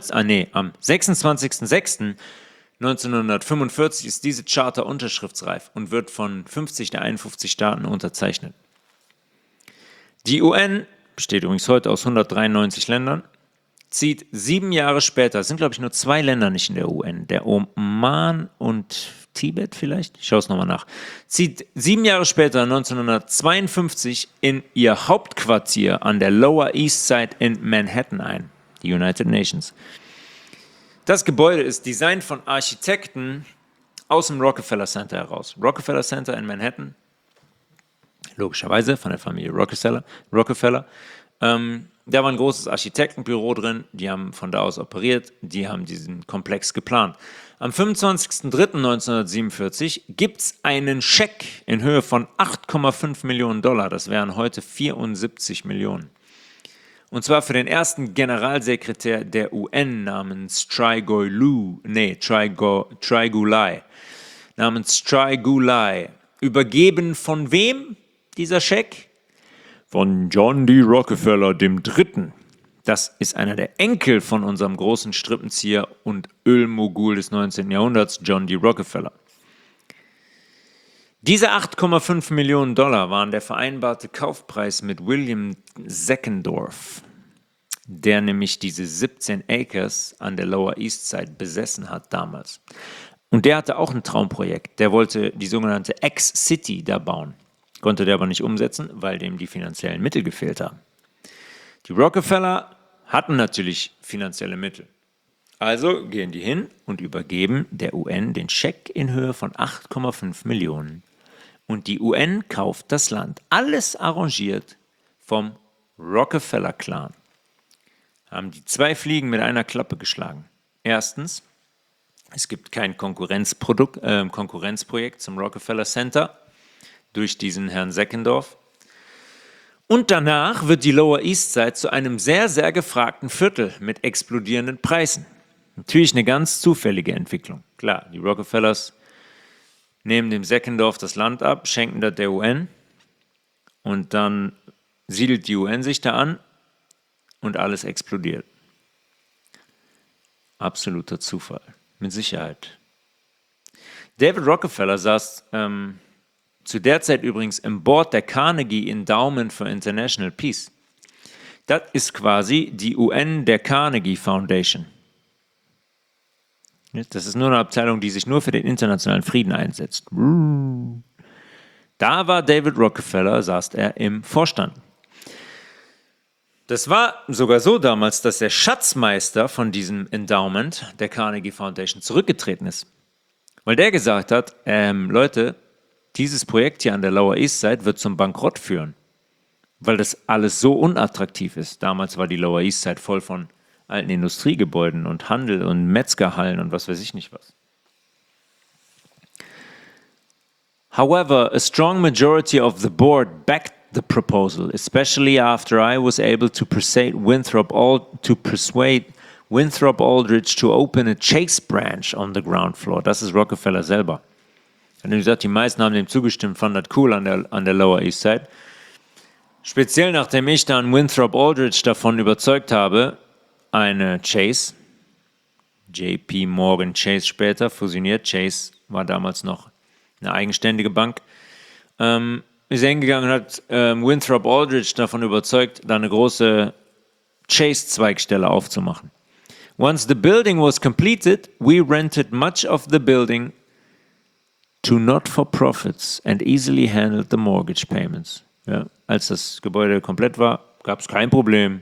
26.06.1945 ist diese Charta unterschriftsreif und wird von 50 der 51 Staaten unterzeichnet. Die UN besteht übrigens heute aus 193 Ländern, zieht 7 Jahre später, es sind glaube ich nur 2 Länder nicht in der UN, der Oman und Tibet vielleicht, ich schaue es nochmal nach, zieht 7 Jahre später, 1952, in ihr Hauptquartier an der Lower East Side in Manhattan ein, die United Nations. Das Gebäude ist Design von Architekten aus dem Rockefeller Center heraus. Rockefeller Center in Manhattan, logischerweise von der Familie Rockefeller. Da war ein großes Architektenbüro drin, die haben von da aus operiert, die haben diesen Komplex geplant. Am 25.03.1947 gibt es einen Scheck in Höhe von 8,5 Millionen $, das wären heute 74 Millionen. Und zwar für den ersten Generalsekretär der UN namens Trigulai. Übergeben von wem, dieser Scheck? Von John D. Rockefeller III. Das ist einer der Enkel von unserem großen Strippenzieher und Ölmogul des 19. Jahrhunderts, John D. Rockefeller. Diese 8,5 Millionen $, waren der vereinbarte Kaufpreis mit William Seckendorf, der nämlich diese 17 Acres an der Lower East Side besessen hat damals. Und der hatte auch ein Traumprojekt. Der wollte die sogenannte X-City da bauen. Konnte der aber nicht umsetzen, weil dem die finanziellen Mittel gefehlt haben. Die Rockefeller hatten natürlich finanzielle Mittel. Also gehen die hin und übergeben der UN den Scheck in Höhe von 8,5 Millionen. Und die UN kauft das Land. Alles arrangiert vom Rockefeller-Clan. Haben die 2 Fliegen mit einer Klappe geschlagen. Erstens, es gibt kein Konkurrenzprojekt zum Rockefeller Center durch diesen Herrn Seckendorf. Und danach wird die Lower East Side zu einem sehr, sehr gefragten Viertel mit explodierenden Preisen. Natürlich eine ganz zufällige Entwicklung. Klar, die Rockefellers nehmen dem Seckendorf das Land ab, schenken das der UN und dann siedelt die UN sich da an und alles explodiert. Absoluter Zufall, mit Sicherheit. David Rockefeller saß zu der Zeit übrigens im Board der Carnegie Endowment for International Peace. Das ist quasi die UN der Carnegie Foundation. Das ist nur eine Abteilung, die sich nur für den internationalen Frieden einsetzt. Da war David Rockefeller, saß er im Vorstand. Das war sogar so damals, dass der Schatzmeister von diesem Endowment der Carnegie Foundation zurückgetreten ist. Weil der gesagt hat, Leute, dieses Projekt hier an der Lower East Side wird zum Bankrott führen, weil das alles so unattraktiv ist. Damals war die Lower East Side voll von alten Industriegebäuden und Handel und Metzgerhallen und was weiß ich nicht was. However, a strong majority of the board backed the proposal, especially after I was able to persuade Winthrop Aldrich to open a Chase branch on the ground floor. Das ist Rockefeller selber. Und wie gesagt, die meisten haben dem zugestimmt, fanden das cool an der Lower East Side. Speziell nachdem ich dann Winthrop Aldrich davon überzeugt habe, eine Chase, JP Morgan Chase später, fusioniert. Chase war damals noch eine eigenständige Bank. Ist hingegangen und hat Winthrop Aldrich davon überzeugt, da eine große Chase-Zweigstelle aufzumachen. Once the building was completed, we rented much of the building to not-for-profits and easily handled the mortgage payments. Ja, als das Gebäude komplett war, gab es kein Problem,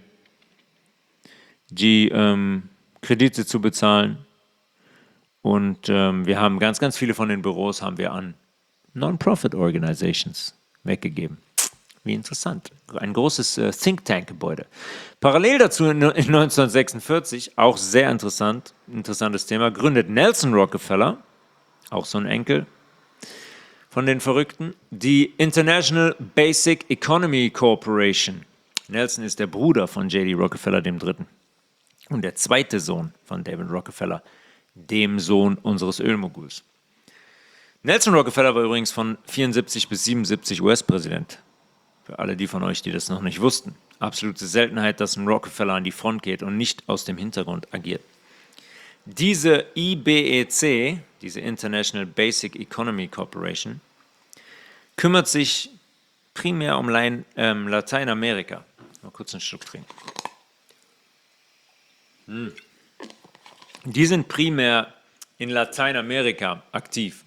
die Kredite zu bezahlen. Und wir haben ganz, ganz viele von den Büros haben wir an Non-Profit-Organizations weggegeben. Wie interessant. Ein großes Think-Tank-Gebäude. Parallel dazu in 1946, auch sehr interessantes Thema, gründet Nelson Rockefeller, auch so ein Enkel von den Verrückten, die International Basic Economy Corporation. Nelson ist der Bruder von J.D. Rockefeller III. Und der zweite Sohn von David Rockefeller, dem Sohn unseres Ölmoguls. Nelson Rockefeller war übrigens von 74 bis 77 US-Präsident. Für alle die von euch, die das noch nicht wussten. Absolute Seltenheit, dass ein Rockefeller an die Front geht und nicht aus dem Hintergrund agiert. Diese IBEC, diese International Basic Economy Corporation, kümmert sich primär um Lateinamerika. Mal kurz einen Schluck trinken. Die sind primär in Lateinamerika aktiv.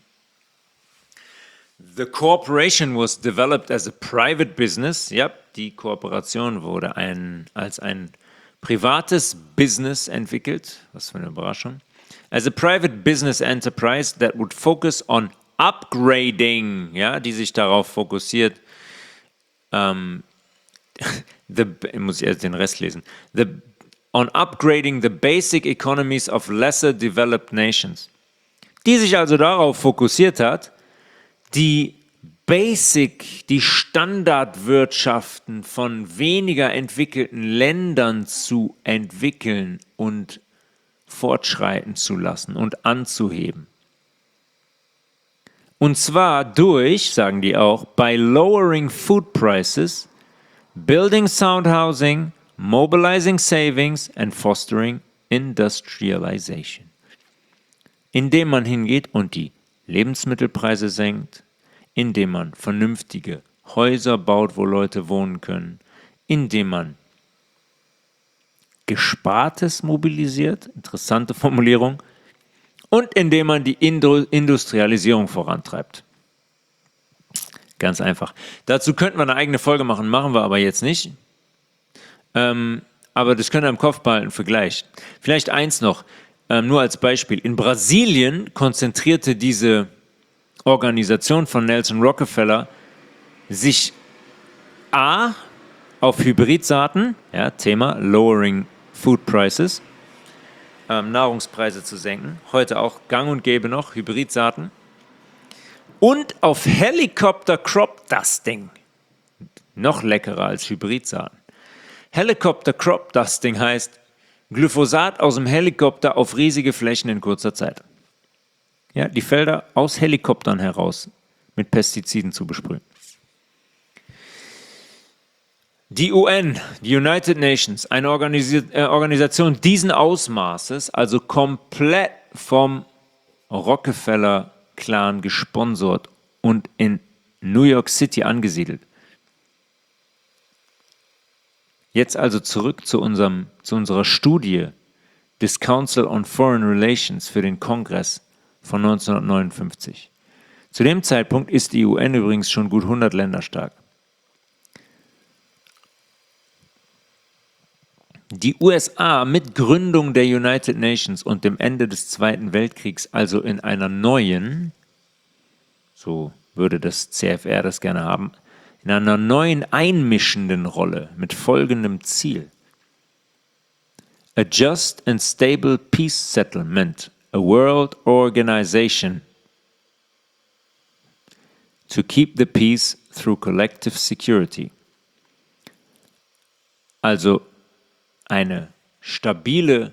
The corporation was developed as a private business. Ja, die Kooperation wurde als ein privates Business entwickelt. Was für eine Überraschung. As a private business enterprise that would focus on upgrading, ja, die sich darauf fokussiert, muss ich erst den Rest lesen, on upgrading the basic economies of lesser developed nations, die sich also darauf fokussiert hat, die Standardwirtschaften von weniger entwickelten Ländern zu entwickeln und fortschreiten zu lassen und anzuheben. Und zwar durch, sagen die auch, by lowering food prices, building sound housing, mobilizing savings and fostering industrialization. Indem man hingeht und die Lebensmittelpreise senkt, indem man vernünftige Häuser baut, wo Leute wohnen können, indem man Gespartes mobilisiert, interessante Formulierung, und indem man die Industrialisierung vorantreibt. Ganz einfach. Dazu könnten wir eine eigene Folge machen, machen wir aber jetzt nicht. Aber das könnt ihr im Kopf behalten für gleich. Vielleicht eins noch, nur als Beispiel. In Brasilien konzentrierte diese Organisation von Nelson Rockefeller sich A auf Hybridsaaten, ja, Thema Lowering Food Prices, Nahrungspreise zu senken, heute auch gang und gäbe noch, Hybridsaaten, und auf Helicopter Crop Dusting, noch leckerer als Hybridsaaten. Helicopter Crop Dusting heißt Glyphosat aus dem Helikopter auf riesige Flächen in kurzer Zeit. Ja, die Felder aus Helikoptern heraus mit Pestiziden zu besprühen. Die UN, die United Nations, eine Organisation diesen Ausmaßes, also komplett vom Rockefeller-Clan gesponsert und in New York City angesiedelt. Jetzt also zurück zu unserer Studie des Council on Foreign Relations für den Kongress von 1959. Zu dem Zeitpunkt ist die UN übrigens schon gut 100 Länder stark. Die USA mit Gründung der United Nations und dem Ende des Zweiten Weltkriegs, also in einer neuen, so würde das CFR das gerne haben, in einer neuen einmischenden Rolle mit folgendem Ziel. A just and stable peace settlement, a world organization to keep the peace through collective security. Also eine stabile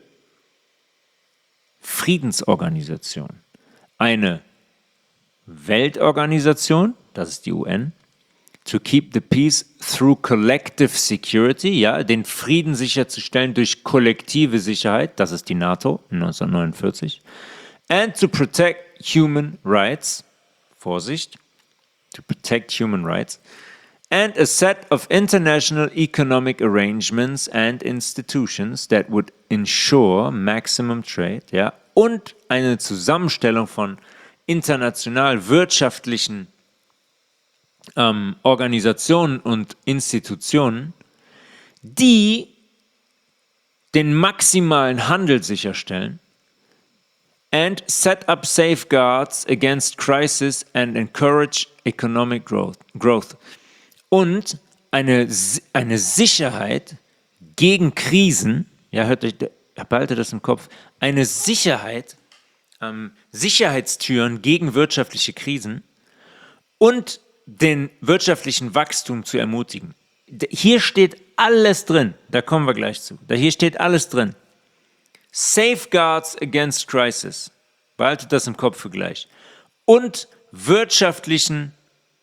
Friedensorganisation, eine Weltorganisation, das ist die UN, to keep the peace through collective security, ja, den Frieden sicherzustellen durch kollektive Sicherheit, das ist die NATO 1949, and to protect human rights, Vorsicht, to protect human rights, and a set of international economic arrangements and institutions that would ensure maximum trade, ja, und eine Zusammenstellung von international wirtschaftlichen Organisationen und Institutionen, die den maximalen Handel sicherstellen and set up safeguards against crisis and encourage economic growth. Und eine Sicherheit gegen Krisen, ja, behaltet das im Kopf, eine Sicherheit, Sicherheitstüren gegen wirtschaftliche Krisen und den wirtschaftlichen Wachstum zu ermutigen. Hier steht alles drin, da kommen wir gleich zu. Hier steht alles drin. Safeguards against crisis, behaltet das im Kopf für gleich. Und wirtschaftlichen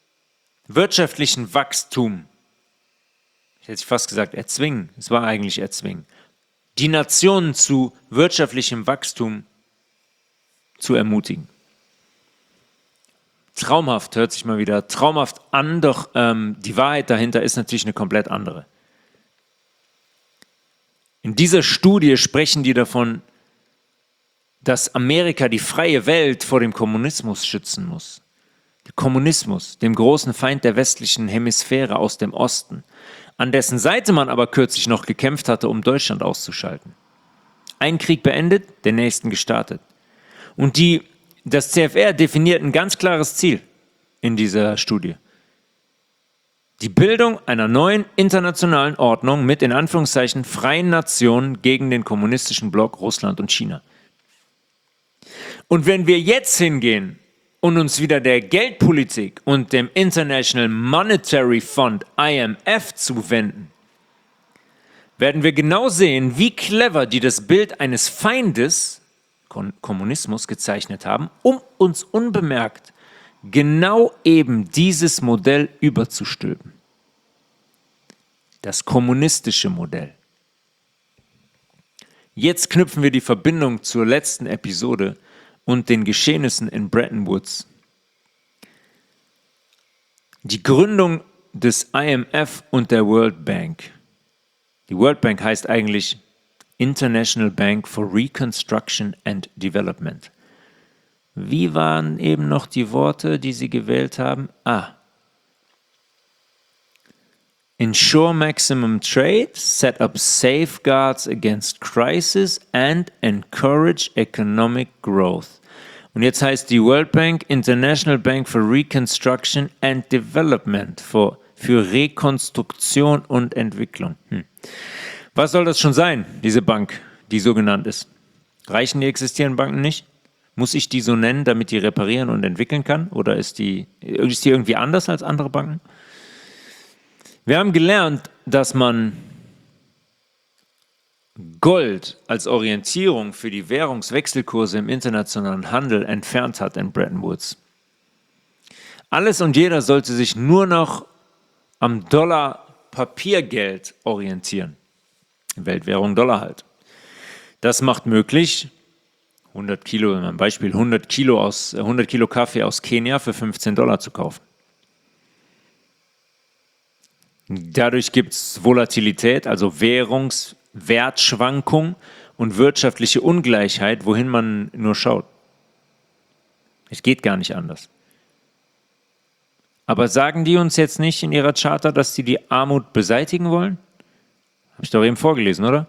Wachstum, ich hätte fast gesagt erzwingen, es war eigentlich erzwingen, die Nationen zu wirtschaftlichem Wachstum zu ermutigen. Traumhaft, hört sich mal wieder traumhaft an, doch die Wahrheit dahinter ist natürlich eine komplett andere. In dieser Studie sprechen die davon, dass Amerika die freie Welt vor dem Kommunismus schützen muss. Der Kommunismus, dem großen Feind der westlichen Hemisphäre aus dem Osten, an dessen Seite man aber kürzlich noch gekämpft hatte, um Deutschland auszuschalten. Ein Krieg beendet, den nächsten gestartet. Und das CFR definiert ein ganz klares Ziel in dieser Studie. Die Bildung einer neuen internationalen Ordnung mit, in Anführungszeichen, freien Nationen gegen den kommunistischen Block Russland und China. Und wenn wir jetzt hingehen und uns wieder der Geldpolitik und dem International Monetary Fund IMF zuwenden, werden wir genau sehen, wie clever die das Bild eines Feindes, Kommunismus, gezeichnet haben, um uns unbemerkt genau eben dieses Modell überzustülpen. Das kommunistische Modell. Jetzt knüpfen wir die Verbindung zur letzten Episode und den Geschehnissen in Bretton Woods. Die Gründung des IMF und der World Bank. Die World Bank heißt eigentlich International Bank for Reconstruction and Development. Wie waren eben noch die Worte, die sie gewählt haben? Ensure maximum trade, set up safeguards against crisis and encourage economic growth. Und jetzt heißt die World Bank International Bank for Reconstruction and Development, für Rekonstruktion und Entwicklung. Was soll das schon sein, diese Bank, die so genannt ist? Reichen die existierenden Banken nicht? Muss ich die so nennen, damit die reparieren und entwickeln kann? Oder ist die irgendwie anders als andere Banken? Wir haben gelernt, dass man Gold als Orientierung für die Währungswechselkurse im internationalen Handel entfernt hat in Bretton Woods. Alles und jeder sollte sich nur noch am Dollar Papiergeld orientieren. Weltwährung Dollar halt. Das macht möglich, 100 Kilo, ein Beispiel, 100 Kilo Kaffee aus Kenia für $15 zu kaufen. Dadurch gibt es Volatilität, also Währungswertschwankung und wirtschaftliche Ungleichheit, wohin man nur schaut. Es geht gar nicht anders. Aber sagen die uns jetzt nicht in ihrer Charta, dass sie die Armut beseitigen wollen? Habe ich doch eben vorgelesen, oder?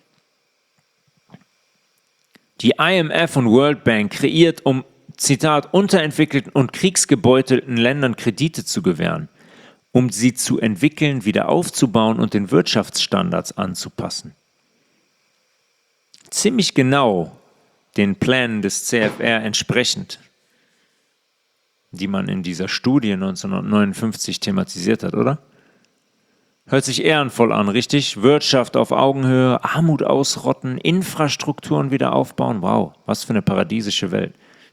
Die IMF und World Bank kreiert, um, Zitat, unterentwickelten und kriegsgebeutelten Ländern Kredite zu gewähren, um sie zu entwickeln, wieder aufzubauen und den Wirtschaftsstandards anzupassen. Ziemlich genau den Plänen des CFR entsprechend, die man in dieser Studie 1959 thematisiert hat, oder? Hört sich ehrenvoll an, richtig? Wirtschaft auf Augenhöhe, Armut ausrotten, Infrastrukturen wieder aufbauen. Wow, was für eine paradiesische Welt.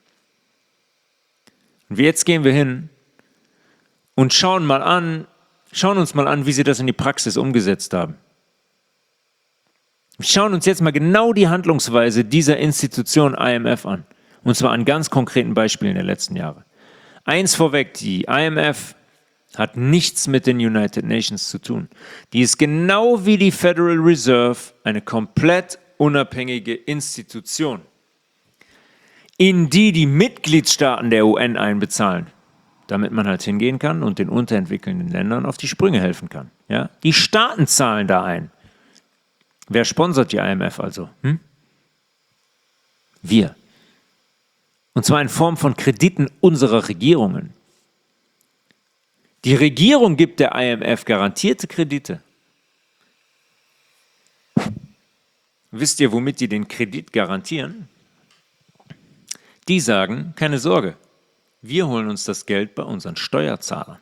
Und jetzt gehen wir hin und schauen uns mal an, wie sie das in die Praxis umgesetzt haben. Wir schauen uns jetzt mal genau die Handlungsweise dieser Institution IMF an. Und zwar an ganz konkreten Beispielen der letzten Jahre. Eins vorweg, die IMF hat nichts mit den United Nations zu tun. Die ist genau wie die Federal Reserve eine komplett unabhängige Institution, in die Mitgliedstaaten der UN einbezahlen, damit man halt hingehen kann und den unterentwickelnden Ländern auf die Sprünge helfen kann. Ja? Die Staaten zahlen da ein. Wer sponsert die IMF also? Wir. Und zwar in Form von Krediten unserer Regierungen. Die Regierung gibt der IMF garantierte Kredite. Wisst ihr, womit die den Kredit garantieren? Die sagen, keine Sorge, wir holen uns das Geld bei unseren Steuerzahlern.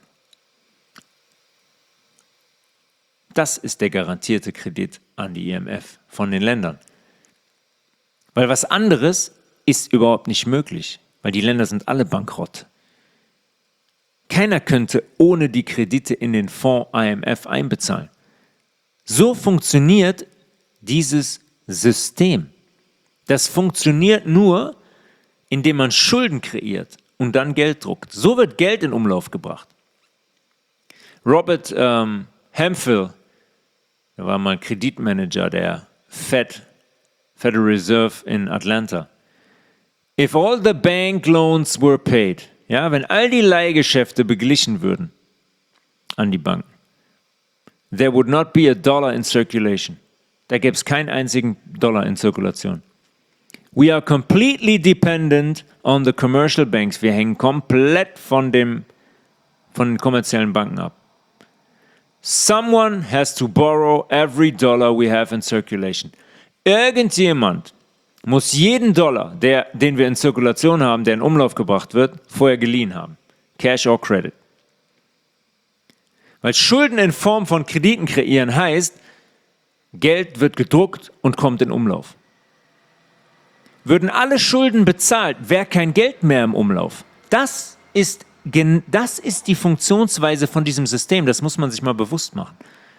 Das ist der garantierte Kredit an die IMF von den Ländern. Weil was anderes ist überhaupt nicht möglich, weil die Länder sind alle bankrott. Keiner könnte ohne die Kredite in den Fonds IMF einbezahlen. So funktioniert dieses System. Das funktioniert nur, indem man Schulden kreiert und dann Geld druckt. So wird Geld in Umlauf gebracht. Robert Hemphill, der war mal Kreditmanager der Federal Reserve in Atlanta. If all the bank loans were paid, ja, wenn all die Leihgeschäfte beglichen würden an die Banken, there would not be a dollar in circulation. Da gäbe es keinen einzigen Dollar in Zirkulation. We are completely dependent on the commercial banks. Wir hängen komplett von den kommerziellen Banken ab. Someone has to borrow every dollar we have in circulation. Irgendjemand muss jeden Dollar, den wir in Zirkulation haben, der in Umlauf gebracht wird, vorher geliehen haben. Cash or Credit. Weil Schulden in Form von Krediten kreieren heißt, Geld wird gedruckt und kommt in Umlauf. Würden alle Schulden bezahlt, wäre kein Geld mehr im Umlauf. Das ist die Funktionsweise von diesem System, das muss man sich mal bewusst machen.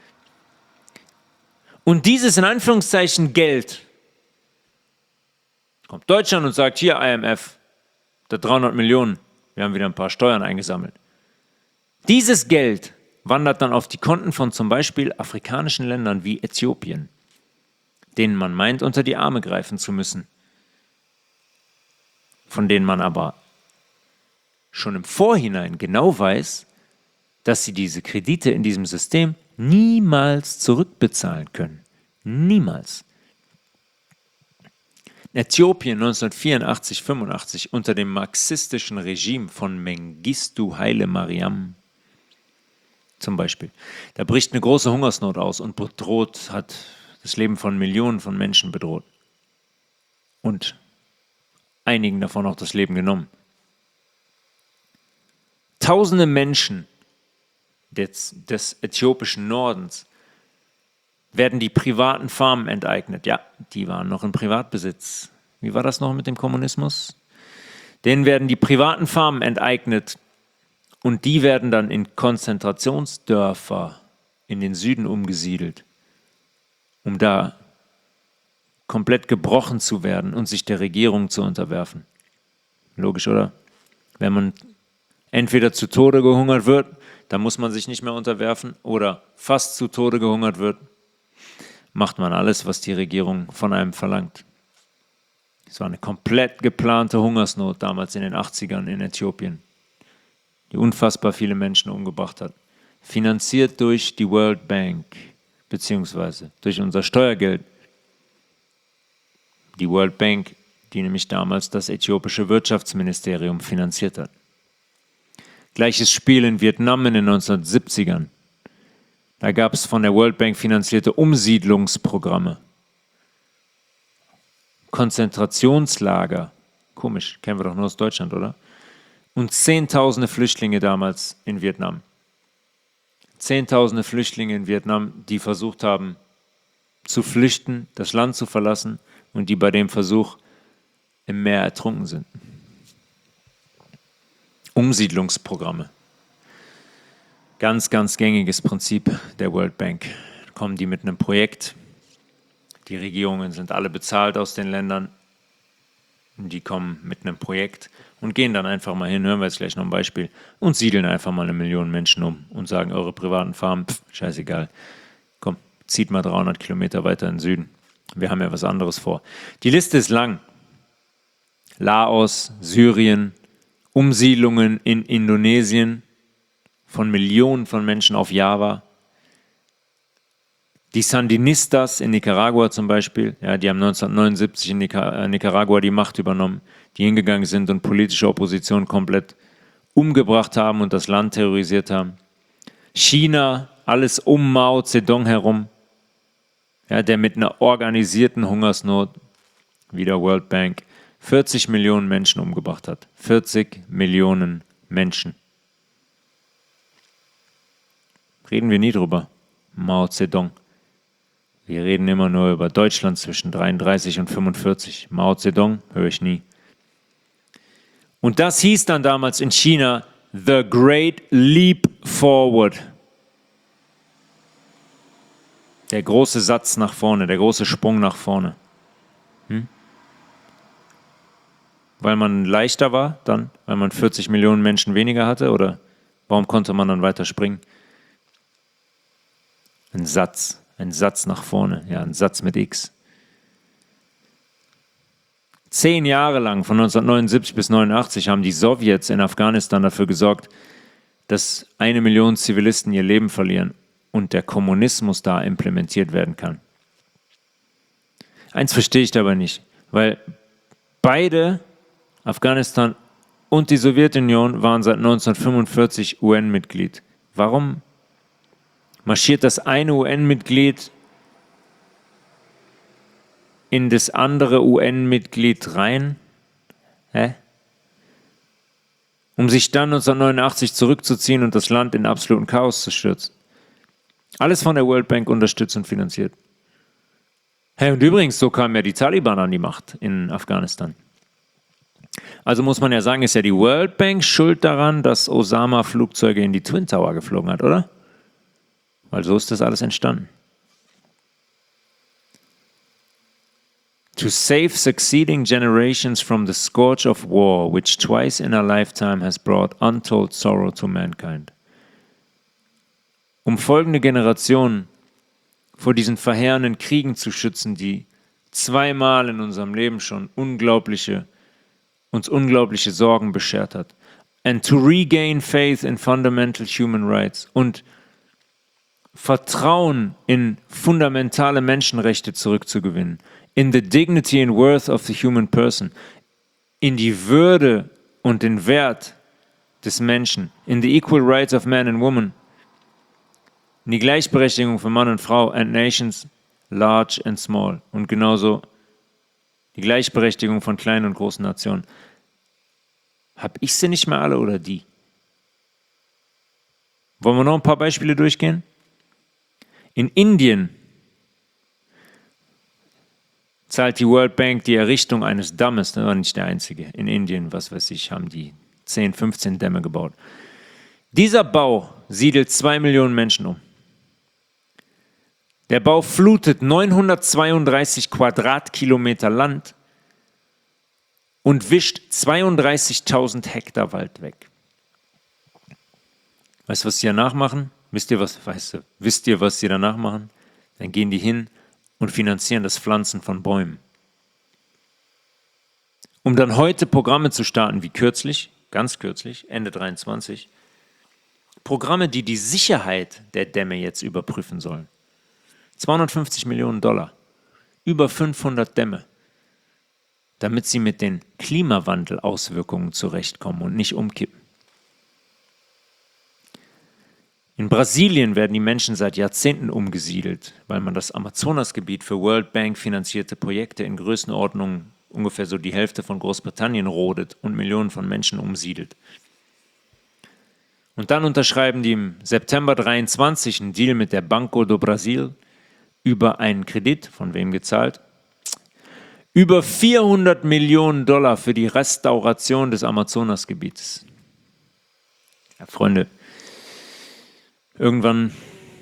Und dieses in Anführungszeichen Geld, kommt Deutschland und sagt, hier IMF, da 300 Millionen, wir haben wieder ein paar Steuern eingesammelt. Dieses Geld wandert dann auf die Konten von zum Beispiel afrikanischen Ländern wie Äthiopien, denen man meint, unter die Arme greifen zu müssen, von denen man aber schon im Vorhinein genau weiß, dass sie diese Kredite in diesem System niemals zurückbezahlen können. Niemals. In Äthiopien 1984, 85 unter dem marxistischen Regime von Mengistu Haile Mariam zum Beispiel. Da bricht eine große Hungersnot aus und hat das Leben von Millionen von Menschen bedroht. Und einigen davon auch das Leben genommen. Tausende Menschen des äthiopischen Nordens werden die privaten Farmen enteignet. Ja, die waren noch in Privatbesitz. Wie war das noch mit dem Kommunismus? Denen werden die privaten Farmen enteignet und die werden dann in Konzentrationsdörfer in den Süden umgesiedelt, um da komplett gebrochen zu werden und sich der Regierung zu unterwerfen. Logisch, oder? Wenn man entweder zu Tode gehungert wird, dann muss man sich nicht mehr unterwerfen, oder fast zu Tode gehungert wird, macht man alles, was die Regierung von einem verlangt. Es war eine komplett geplante Hungersnot damals in den 80ern in Äthiopien, die unfassbar viele Menschen umgebracht hat. Finanziert durch die World Bank, beziehungsweise durch unser Steuergeld. Die World Bank, die nämlich damals das äthiopische Wirtschaftsministerium finanziert hat. Gleiches Spiel in Vietnam in den 1970ern. Da gab es von der World Bank finanzierte Umsiedlungsprogramme. Konzentrationslager. Komisch, kennen wir doch nur aus Deutschland, oder? Und Zehntausende Flüchtlinge damals in Vietnam. Zehntausende Flüchtlinge in Vietnam, die versucht haben zu flüchten, das Land zu verlassen und die bei dem Versuch im Meer ertrunken sind. Umsiedlungsprogramme. Ganz, ganz gängiges Prinzip der World Bank. Da kommen die mit einem Projekt. Die Regierungen sind alle bezahlt aus den Ländern. Die kommen mit einem Projekt und gehen dann einfach mal hin, hören wir jetzt gleich noch ein Beispiel, und siedeln einfach mal 1 Million Menschen um und sagen, eure privaten Farmen, scheißegal, komm, zieht mal 300 Kilometer weiter in den Süden. Wir haben ja was anderes vor. Die Liste ist lang. Laos, Syrien, Umsiedlungen in Indonesien von Millionen von Menschen auf Java. Die Sandinistas in Nicaragua zum Beispiel, ja, die haben 1979 in Nicaragua die Macht übernommen, die hingegangen sind und politische Opposition komplett umgebracht haben und das Land terrorisiert haben. China, alles um Mao Zedong herum, ja, der mit einer organisierten Hungersnot, wieder World Bank, 40 Millionen Menschen umgebracht hat. 40 Millionen Menschen. Reden wir nie drüber. Mao Zedong. Wir reden immer nur über Deutschland zwischen 33 und 45. Mao Zedong höre ich nie. Und das hieß dann damals in China The Great Leap Forward. Der große Satz nach vorne, der große Sprung nach vorne. Weil man leichter war dann, weil man 40 Millionen Menschen weniger hatte, oder warum konnte man dann weiter springen? Ein Satz nach vorne, ja, ein Satz mit X. 10 Jahre lang, von 1979 bis 1989, haben die Sowjets in Afghanistan dafür gesorgt, dass 1 Million Zivilisten ihr Leben verlieren und der Kommunismus da implementiert werden kann. Eins verstehe ich dabei nicht, weil Beide, Afghanistan und die Sowjetunion, waren seit 1945 UN-Mitglied. Warum marschiert das eine UN-Mitglied in das andere UN-Mitglied rein? Um sich dann 1989 zurückzuziehen und das Land in absoluten Chaos zu stürzen. Alles von der World Bank unterstützt und finanziert. Und übrigens, so kamen ja die Taliban an die Macht in Afghanistan. Also muss man ja sagen, ist ja die World Bank schuld daran, dass Osama Flugzeuge in die Twin Tower geflogen hat, oder? Weil so ist das alles entstanden. To save succeeding generations from the scourge of war, which twice in a lifetime has brought untold sorrow to mankind. Um folgende Generationen vor diesen verheerenden Kriegen zu schützen, die zweimal in unserem Leben schon uns unglaubliche Sorgen beschert hat. And to regain faith in fundamental human rights und Vertrauen in fundamentale Menschenrechte zurückzugewinnen. In the dignity and worth of the human person. In die Würde und den Wert des Menschen. In the equal rights of man and woman. In die Gleichberechtigung von Mann und Frau and nations large and small. Und genauso die Gleichberechtigung von kleinen und großen Nationen. Hab ich sie nicht mehr alle oder die? Wollen wir noch ein paar Beispiele durchgehen? In Indien zahlt die World Bank die Errichtung eines Dammes, das war nicht der einzige. In Indien, was weiß ich, haben die 10, 15 Dämme gebaut. Dieser Bau siedelt 2 Millionen Menschen um. Der Bau flutet 932 Quadratkilometer Land und wischt 32.000 Hektar Wald weg. Weißt du, was sie danach machen? Wisst ihr, was sie danach machen? Dann gehen die hin und finanzieren das Pflanzen von Bäumen. Um dann heute Programme zu starten, wie kürzlich, ganz kürzlich, Ende 23, Programme, die die Sicherheit der Dämme jetzt überprüfen sollen. 250 Millionen $, über 500 Dämme, damit sie mit den Klimawandelauswirkungen zurechtkommen und nicht umkippen. In Brasilien werden die Menschen seit Jahrzehnten umgesiedelt, weil man das Amazonasgebiet für World Bank finanzierte Projekte in Größenordnung ungefähr so die Hälfte von Großbritannien rodet und Millionen von Menschen umsiedelt. Und dann unterschreiben die im September 23 einen Deal mit der Banco do Brasil über einen Kredit, von wem gezahlt? Über 400 Millionen $, für die Restauration des Amazonasgebietes. Ja, Freunde, irgendwann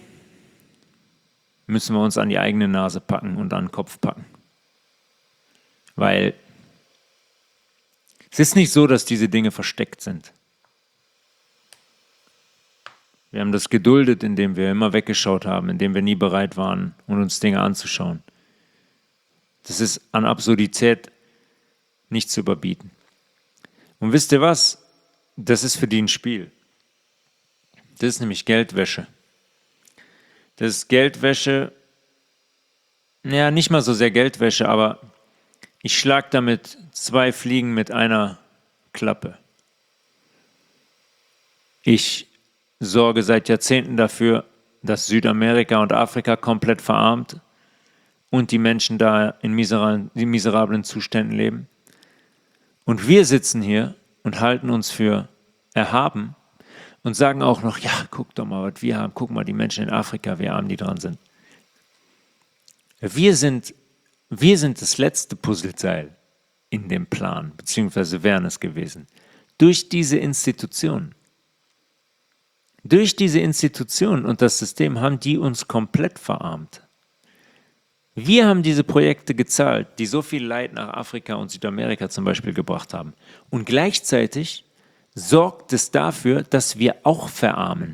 müssen wir uns an die eigene Nase packen und an den Kopf packen. Weil es ist nicht so, dass diese Dinge versteckt sind. Wir haben das geduldet, indem wir immer weggeschaut haben, indem wir nie bereit waren, uns Dinge anzuschauen. Das ist an Absurdität nicht zu überbieten. Und wisst ihr was? Das ist für die ein Spiel. Das ist nämlich Geldwäsche. Das ist Geldwäsche, ja, nicht mal so sehr Geldwäsche, aber ich schlage damit 2 Fliegen mit einer Klappe. Ich sorge seit Jahrzehnten dafür, dass Südamerika und Afrika komplett verarmt und die Menschen da in miserablen Zuständen leben. Und wir sitzen hier und halten uns für erhaben und sagen auch noch, ja, guck doch mal, was wir haben. Guck mal, die Menschen in Afrika, wie arm die dran sind. Wir sind das letzte Puzzleteil in dem Plan, beziehungsweise wären es gewesen. Durch diese Institutionen. Durch diese Institutionen und das System haben die uns komplett verarmt. Wir haben diese Projekte gezahlt, die so viel Leid nach Afrika und Südamerika zum Beispiel gebracht haben. Und gleichzeitig sorgt es dafür, dass wir auch verarmen.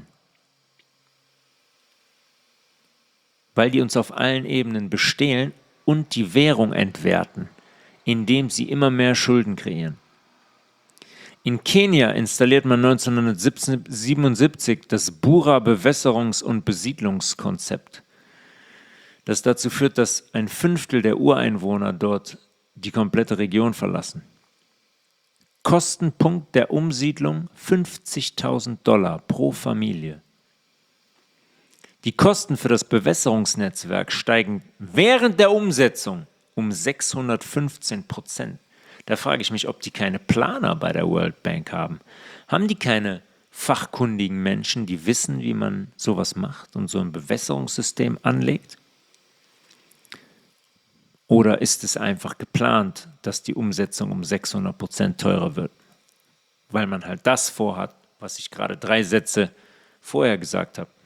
Weil die uns auf allen Ebenen bestehlen und die Währung entwerten, indem sie immer mehr Schulden kreieren. In Kenia installiert man 1977 das Bura-Bewässerungs- und Besiedlungskonzept, das dazu führt, dass 1/5 der Ureinwohner dort die komplette Region verlassen. Kostenpunkt der Umsiedlung $50.000 pro Familie. Die Kosten für das Bewässerungsnetzwerk steigen während der Umsetzung um 615%. Da frage ich mich, ob die keine Planer bei der World Bank haben. Haben die keine fachkundigen Menschen, die wissen, wie man sowas macht und so ein Bewässerungssystem anlegt? Oder ist es einfach geplant, dass die Umsetzung um 600% teurer wird? Weil man halt das vorhat, was ich gerade 3 Sätze vorher gesagt habe.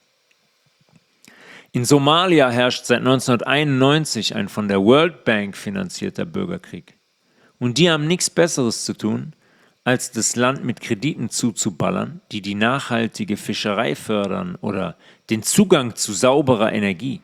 In Somalia herrscht seit 1991 ein von der World Bank finanzierter Bürgerkrieg. Und die haben nichts Besseres zu tun, als das Land mit Krediten zuzuballern, die die nachhaltige Fischerei fördern oder den Zugang zu sauberer Energie.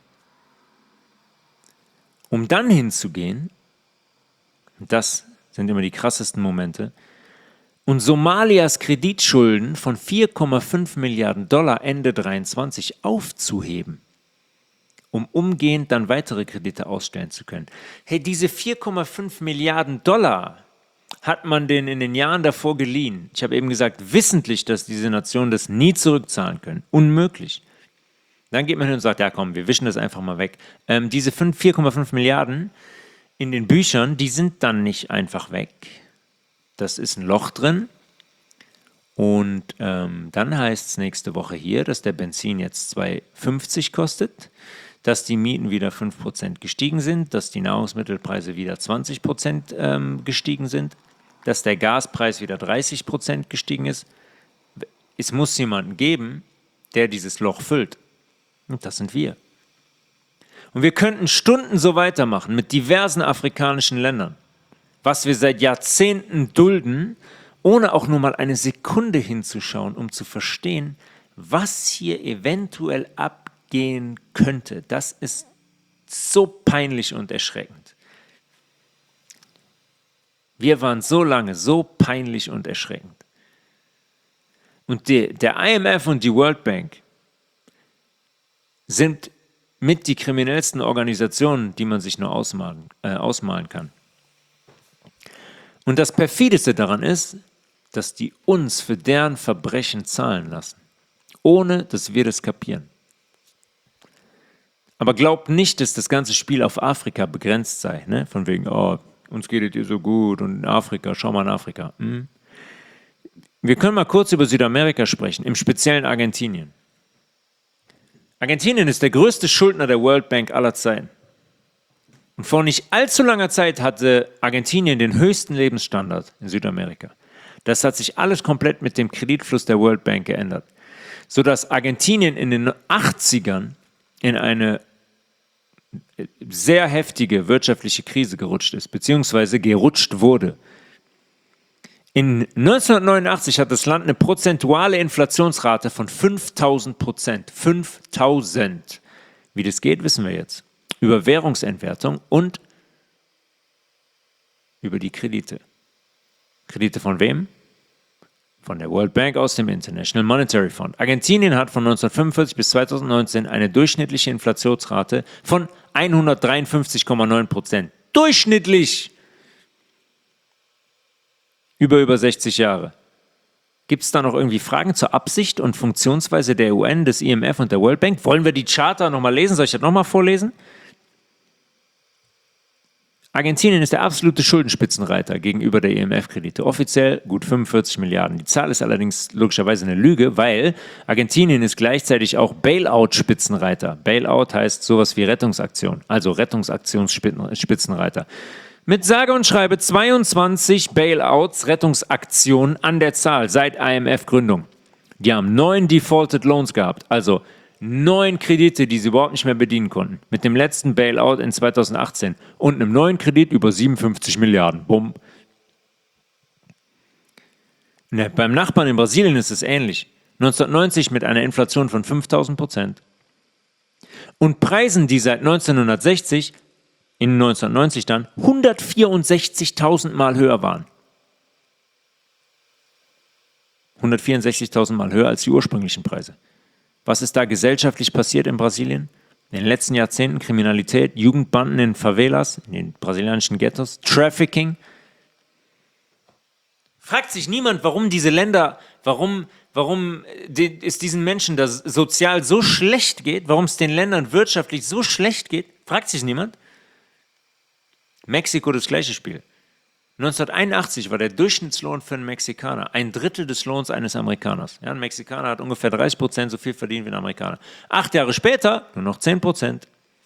Um dann hinzugehen, und das sind immer die krassesten Momente, und Somalias Kreditschulden von $4,5 Milliarden Ende 2023 aufzuheben, um umgehend dann weitere Kredite ausstellen zu können. Hey, diese $4,5 Milliarden hat man denen in den Jahren davor geliehen. Ich habe eben gesagt, wissentlich, dass diese Nationen das nie zurückzahlen können. Unmöglich. Dann geht man hin und sagt, ja komm, wir wischen das einfach mal weg. Diese 4,5 Milliarden in den Büchern, die sind dann nicht einfach weg. Das ist ein Loch drin. Und dann heißt es nächste Woche hier, dass der Benzin jetzt 2,50 kostet, dass die Mieten wieder 5% gestiegen sind, dass die Nahrungsmittelpreise wieder 20% gestiegen sind, dass der Gaspreis wieder 30% gestiegen ist. Es muss jemanden geben, der dieses Loch füllt. Und das sind wir. Und wir könnten Stunden so weitermachen mit diversen afrikanischen Ländern, was wir seit Jahrzehnten dulden, ohne auch nur mal eine Sekunde hinzuschauen, um zu verstehen, was hier eventuell abgehen könnte. Das ist so peinlich und erschreckend. Wir waren so lange so peinlich und erschreckend. Und der IMF und die World Bank sind mit die kriminellsten Organisationen, die man sich nur ausmalen kann. Und das Perfideste daran ist, dass die uns für deren Verbrechen zahlen lassen, ohne dass wir das kapieren. Aber glaubt nicht, dass das ganze Spiel auf Afrika begrenzt sei, ne? Von wegen, oh, uns geht es hier so gut und in Afrika, schau mal in Afrika. Wir können mal kurz über Südamerika sprechen, im speziellen Argentinien. Argentinien ist der größte Schuldner der World Bank aller Zeiten. Und vor nicht allzu langer Zeit hatte Argentinien den höchsten Lebensstandard in Südamerika. Das hat sich alles komplett mit dem Kreditfluss der World Bank geändert, sodass Argentinien in den 80ern in eine sehr heftige wirtschaftliche Krise gerutscht ist, beziehungsweise gerutscht wurde. In 1989 hat das Land eine prozentuale Inflationsrate von 5.000%. 5.000. Wie das geht, wissen wir jetzt. Über Währungsentwertung und über die Kredite. Kredite von wem? Von der World Bank aus dem International Monetary Fund. Argentinien hat von 1945 bis 2019 eine durchschnittliche Inflationsrate von 153,9%. Durchschnittlich! Über 60 Jahre. Gibt es da noch irgendwie Fragen zur Absicht und Funktionsweise der UN, des IMF und der World Bank? Wollen wir die Charta nochmal lesen? Soll ich das nochmal vorlesen? Argentinien ist der absolute Schuldenspitzenreiter gegenüber der IMF-Kredite. Offiziell gut 45 Milliarden. Die Zahl ist allerdings logischerweise eine Lüge, weil Argentinien ist gleichzeitig auch Bailout-Spitzenreiter. Bailout heißt sowas wie Rettungsaktion, also Rettungsaktionsspitzenreiter. Mit sage und schreibe 22 Bailouts, Rettungsaktionen an der Zahl seit IMF-Gründung. Die haben 9 Defaulted Loans gehabt, also 9 Kredite, die sie überhaupt nicht mehr bedienen konnten. Mit dem letzten Bailout in 2018 und einem neuen Kredit über 57 Milliarden. Bumm. Ne, beim Nachbarn in Brasilien ist es ähnlich. 1990 mit einer Inflation von 5.000% und Preisen, die seit 1960 in 1990 dann 164.000 Mal höher waren. 164.000 Mal höher als die ursprünglichen Preise. Was ist da gesellschaftlich passiert in Brasilien? In den letzten Jahrzehnten Kriminalität, Jugendbanden in Favelas, in den brasilianischen Ghettos, Trafficking. Fragt sich niemand, warum diese Länder, warum es diesen Menschen da sozial so schlecht geht, warum es den Ländern wirtschaftlich so schlecht geht? Fragt sich niemand? Mexiko das gleiche Spiel. 1981 war der Durchschnittslohn für einen Mexikaner 1/3 des Lohns eines Amerikaners. Ja, ein Mexikaner hat ungefähr 30% so viel verdient wie ein Amerikaner. 8 Jahre später nur noch 10%.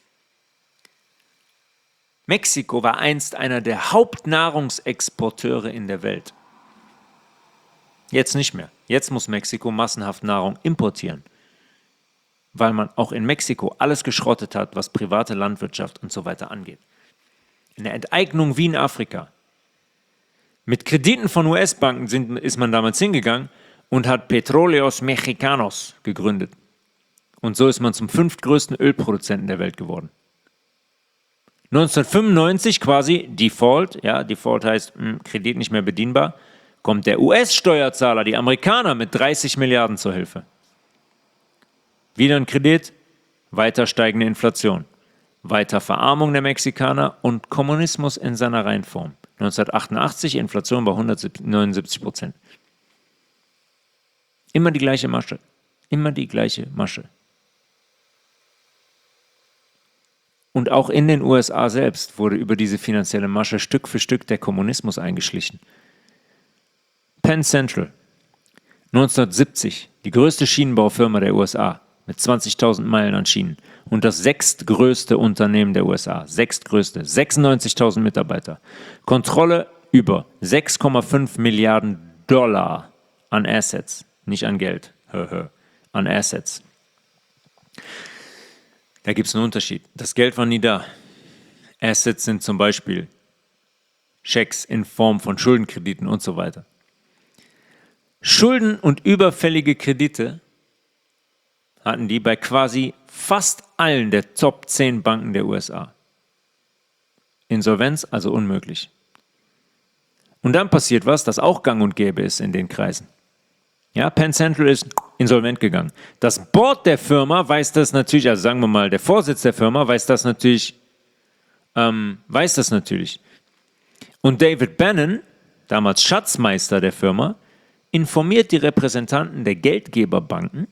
Mexiko war einst einer der Hauptnahrungsexporteure in der Welt. Jetzt nicht mehr. Jetzt muss Mexiko massenhaft Nahrung importieren, weil man auch in Mexiko alles geschrottet hat, was private Landwirtschaft und so weiter angeht. Eine Enteignung wie in Afrika. Mit Krediten von US-Banken ist man damals hingegangen und hat Petróleos Mexicanos gegründet. Und so ist man zum 5. größten Ölproduzenten der Welt geworden. 1995 quasi Default, ja, Default heißt Kredit nicht mehr bedienbar, kommt der US-Steuerzahler, die Amerikaner, mit 30 Milliarden zur Hilfe. Wieder ein Kredit, weiter steigende Inflation, weiter Verarmung der Mexikaner und Kommunismus in seiner Reinform. 1988 Inflation bei 179%. Immer die gleiche Masche. Immer die gleiche Masche. Und auch in den USA selbst wurde über diese finanzielle Masche Stück für Stück der Kommunismus eingeschlichen. Penn Central, 1970, die größte Schienenbaufirma der USA mit 20.000 Meilen an Schienen und das 6. größte Unternehmen der USA, 6. größte, 96.000 Mitarbeiter. Kontrolle über 6,5 Milliarden Dollar an Assets, nicht an Geld, an Assets. Da gibt es einen Unterschied. Das Geld war nie da. Assets sind zum Beispiel Schecks in Form von Schuldenkrediten und so weiter. Schulden und überfällige Kredite hatten die bei quasi fast allen der Top 10 Banken der USA. Insolvenz also unmöglich. Und dann passiert was, das auch gang und gäbe ist in den Kreisen. Ja, Penn Central ist insolvent gegangen. Das Board der Firma weiß das natürlich, also sagen wir mal, der Vorsitz der Firma weiß das natürlich. Und David Bannon, damals Schatzmeister der Firma, informiert die Repräsentanten der Geldgeberbanken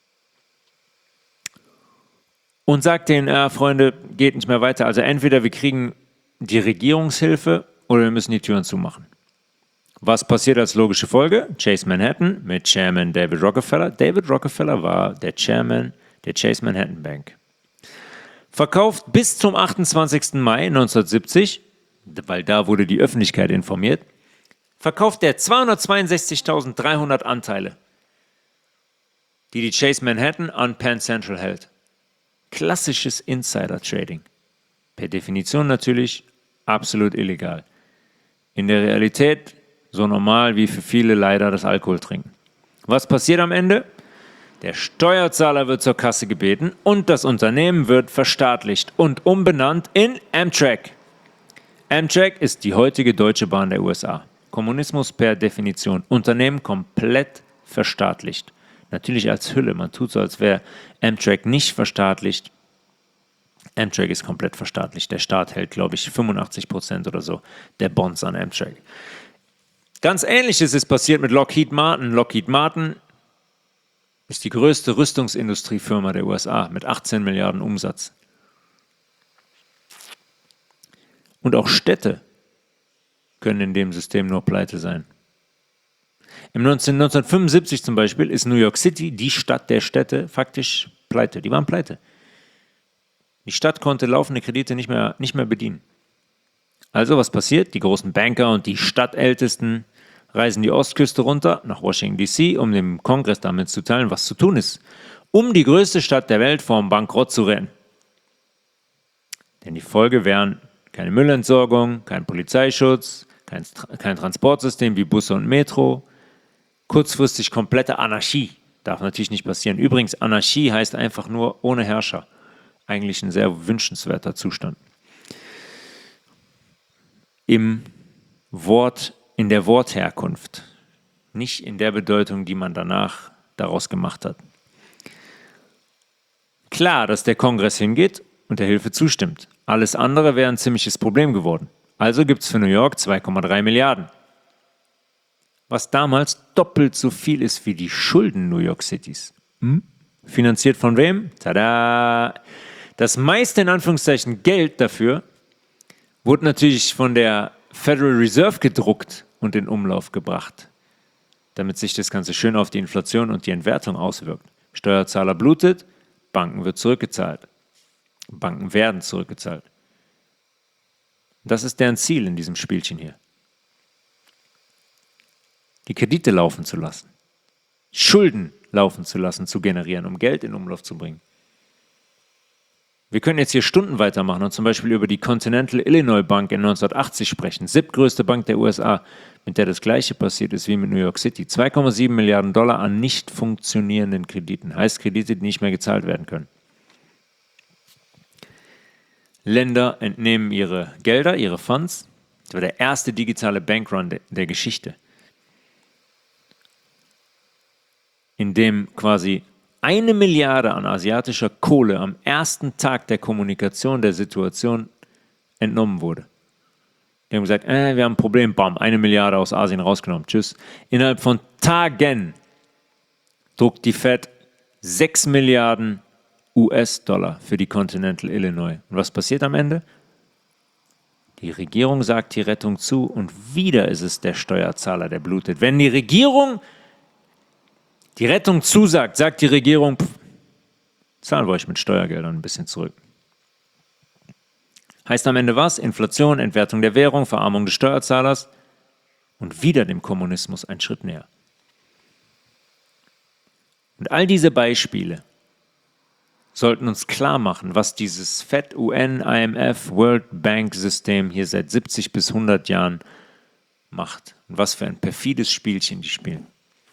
und sagt denen, Freunde, geht nicht mehr weiter. Also entweder wir kriegen die Regierungshilfe oder wir müssen die Türen zumachen. Was passiert als logische Folge? Chase Manhattan mit Chairman David Rockefeller. David Rockefeller war der Chairman der Chase Manhattan Bank. Verkauft bis zum 28. Mai 1970, weil da wurde die Öffentlichkeit informiert, verkauft er 262.300 Anteile, die Chase Manhattan an Penn Central hält. Klassisches Insider-Trading. Per Definition natürlich absolut illegal. In der Realität so normal wie für viele leider das Alkohol trinken. Was passiert am Ende? Der Steuerzahler wird zur Kasse gebeten und das Unternehmen wird verstaatlicht und umbenannt in Amtrak. Amtrak ist die heutige Deutsche Bahn der USA. Kommunismus per Definition. Unternehmen komplett verstaatlicht. Natürlich als Hülle. Man tut so, als wäre Amtrak nicht verstaatlicht. Amtrak ist komplett verstaatlicht. Der Staat hält, glaube ich, 85% oder so der Bonds an Amtrak. Ganz Ähnliches ist passiert mit Lockheed Martin. Lockheed Martin ist die größte Rüstungsindustriefirma der USA mit 18 Milliarden Umsatz. Und auch Städte können in dem System nur pleite sein. Im 1975 zum Beispiel ist New York City, die Stadt der Städte, faktisch pleite. Die waren pleite. Die Stadt konnte laufende Kredite nicht mehr bedienen. Also was passiert? Die großen Banker und die Stadtältesten reisen die Ostküste runter nach Washington D.C., um dem Kongress damit mitzuteilen, was zu tun ist, um die größte Stadt der Welt vom Bankrott zu retten. Denn die Folge wären keine Müllentsorgung, kein Polizeischutz, kein Transportsystem wie Busse und Metro, kurzfristig komplette Anarchie. Darf natürlich nicht passieren. Übrigens, Anarchie heißt einfach nur ohne Herrscher. Eigentlich ein sehr wünschenswerter Zustand. In der Wortherkunft, nicht in der Bedeutung, die man danach daraus gemacht hat. klar, dass der Kongress hingeht und der Hilfe zustimmt. Alles andere wäre ein ziemliches Problem geworden. Also gibt es für New York 2,3 Milliarden. Was damals doppelt so viel ist wie die Schulden New York Citys. Finanziert von wem? Tada! Das meiste in Anführungszeichen Geld dafür wurde natürlich von der Federal Reserve gedruckt und in Umlauf gebracht, damit sich das Ganze schön auf die Inflation und die Entwertung auswirkt. Steuerzahler blutet, Banken wird zurückgezahlt. Banken werden zurückgezahlt. Das ist deren Ziel in diesem Spielchen hier. Die Kredite laufen zu lassen. Schulden laufen zu lassen, zu generieren, um Geld in Umlauf zu bringen. Wir können jetzt hier Stunden weitermachen und zum Beispiel über die Continental Illinois Bank in 1980 sprechen. Siebtgrößte Bank der USA, mit der das Gleiche passiert ist wie mit New York City. 2,7 Milliarden Dollar an nicht funktionierenden Krediten. Heißt Kredite, die nicht mehr gezahlt werden können. Länder entnehmen ihre Gelder, ihre Funds. Das war der erste digitale Bankrun der Geschichte, in dem quasi 1 Milliarde an asiatischer Kohle am ersten Tag der Kommunikation der Situation entnommen wurde. Die haben gesagt, wir haben ein Problem, bam, 1 Milliarde aus Asien rausgenommen, tschüss. Innerhalb von Tagen druckt die Fed 6 Milliarden US-Dollar für die Continental Illinois. Und was passiert am Ende? Die Regierung sagt die Rettung zu und wieder ist es der Steuerzahler, der blutet. Wenn die Regierung die Rettung zusagt, sagt die Regierung, zahlen wir euch mit Steuergeldern ein bisschen zurück. Heißt am Ende was? Inflation, Entwertung der Währung, Verarmung des Steuerzahlers und wieder dem Kommunismus ein Schritt näher. Und all diese Beispiele sollten uns klar machen, was dieses FED, UN, IMF, World Bank System hier seit 70 bis 100 Jahren macht und was für ein perfides Spielchen die spielen.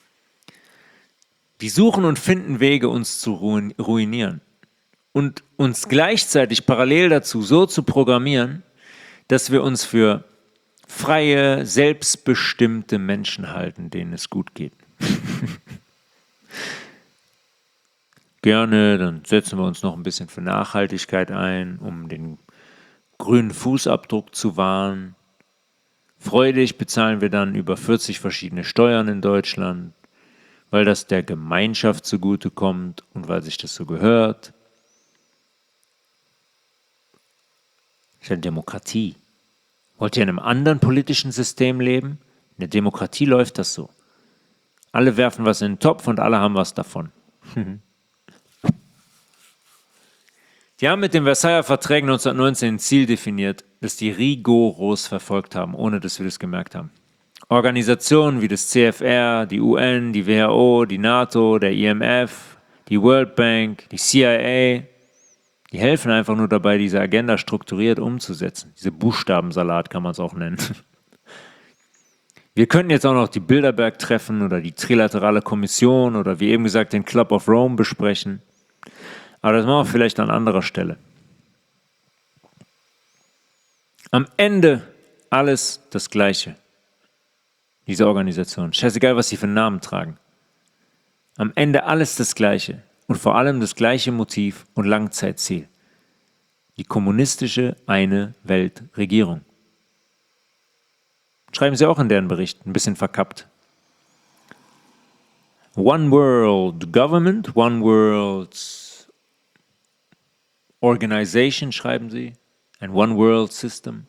Die suchen und finden Wege, uns zu ruinieren und uns gleichzeitig parallel dazu so zu programmieren, dass wir uns für freie, selbstbestimmte Menschen halten, denen es gut geht. Gerne, dann setzen wir uns noch ein bisschen für Nachhaltigkeit ein, um den grünen Fußabdruck zu wahren. Freudig bezahlen wir dann über 40 verschiedene Steuern in Deutschland, weil das der Gemeinschaft zugutekommt und weil sich das so gehört. Das ist eine Demokratie. Wollt ihr in einem anderen politischen System leben? In der Demokratie läuft das so. Alle werfen was in den Topf und alle haben was davon. Die haben mit den Versailler Verträgen 1919 ein Ziel definiert, das die rigoros verfolgt haben, ohne dass wir das gemerkt haben. Organisationen wie das CFR, die UN, die WHO, die NATO, der IMF, die World Bank, die CIA, die helfen einfach nur dabei, diese Agenda strukturiert umzusetzen. Diese Buchstabensalat kann man es auch nennen. Wir könnten jetzt auch noch die Bilderberg-Treffen oder die Trilaterale Kommission oder wie eben gesagt den Club of Rome besprechen. Aber das machen wir vielleicht an anderer Stelle. Am Ende alles das Gleiche. Diese Organisation. Scheißegal, was sie für einen Namen tragen. Am Ende alles das Gleiche. Und vor allem das gleiche Motiv und Langzeitziel. Die kommunistische eine Weltregierung. Schreiben sie auch in deren Bericht, ein bisschen verkappt. One World Government, One World Organization, schreiben sie. Ein One World System.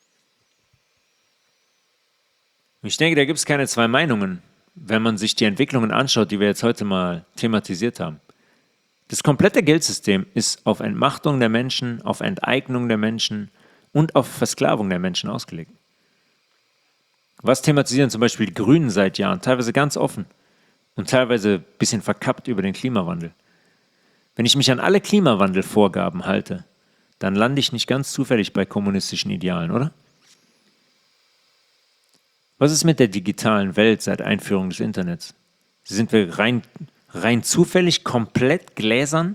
Ich denke, da gibt es keine zwei Meinungen, wenn man sich die Entwicklungen anschaut, die wir jetzt heute mal thematisiert haben. Das komplette Geldsystem ist auf Entmachtung der Menschen, auf Enteignung der Menschen und auf Versklavung der Menschen ausgelegt. Was thematisieren zum Beispiel die Grünen seit Jahren, teilweise ganz offen und teilweise ein bisschen verkappt über den Klimawandel. Wenn ich mich an alle Klimawandelvorgaben halte, dann lande ich nicht ganz zufällig bei kommunistischen Idealen, oder? Was ist mit der digitalen Welt seit Einführung des Internets? Sind wir rein zufällig komplett gläsern?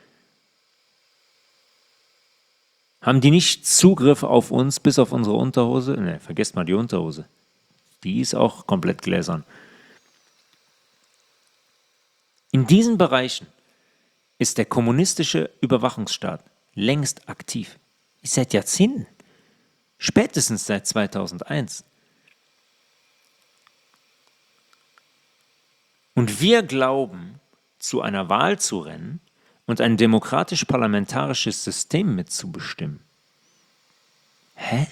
Haben die nicht Zugriff auf uns bis auf unsere Unterhose? Ne, vergesst mal die Unterhose. Die ist auch komplett gläsern. In diesen Bereichen ist der kommunistische Überwachungsstaat längst aktiv. Seit Jahrzehnten. Spätestens seit 2001. Und wir glauben, zu einer Wahl zu rennen und ein demokratisch-parlamentarisches System mitzubestimmen. Hä?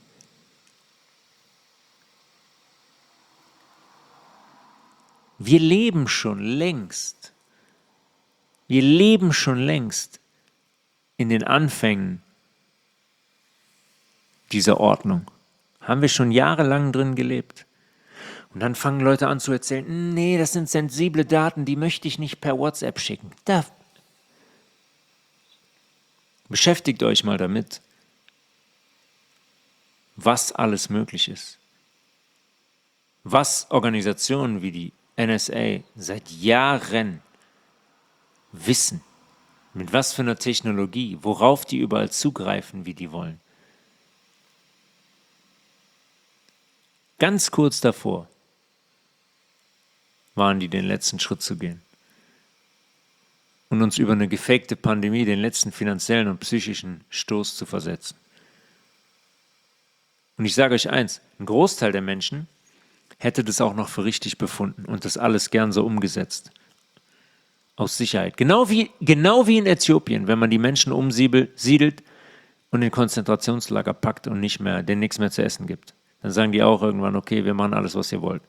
Wir leben schon längst in den Anfängen dieser Ordnung. Haben wir schon jahrelang drin gelebt. Und dann fangen Leute an zu erzählen, nee, das sind sensible Daten, die möchte ich nicht per WhatsApp schicken. Beschäftigt euch mal damit, was alles möglich ist. Was Organisationen wie die NSA seit Jahren wissen, mit was für einer Technologie, worauf die überall zugreifen, wie die wollen. Ganz kurz davor waren die, den letzten Schritt zu gehen und uns über eine gefakte Pandemie den letzten finanziellen und psychischen Stoß zu versetzen. Und ich sage euch eins, ein Großteil der Menschen hätte das auch noch für richtig befunden und das alles gern so umgesetzt. Aus Sicherheit. Genau wie in Äthiopien, wenn man die Menschen umsiedelt und in Konzentrationslager packt und denen nichts mehr zu essen gibt. Dann sagen die auch irgendwann, okay, wir machen alles, was ihr wollt.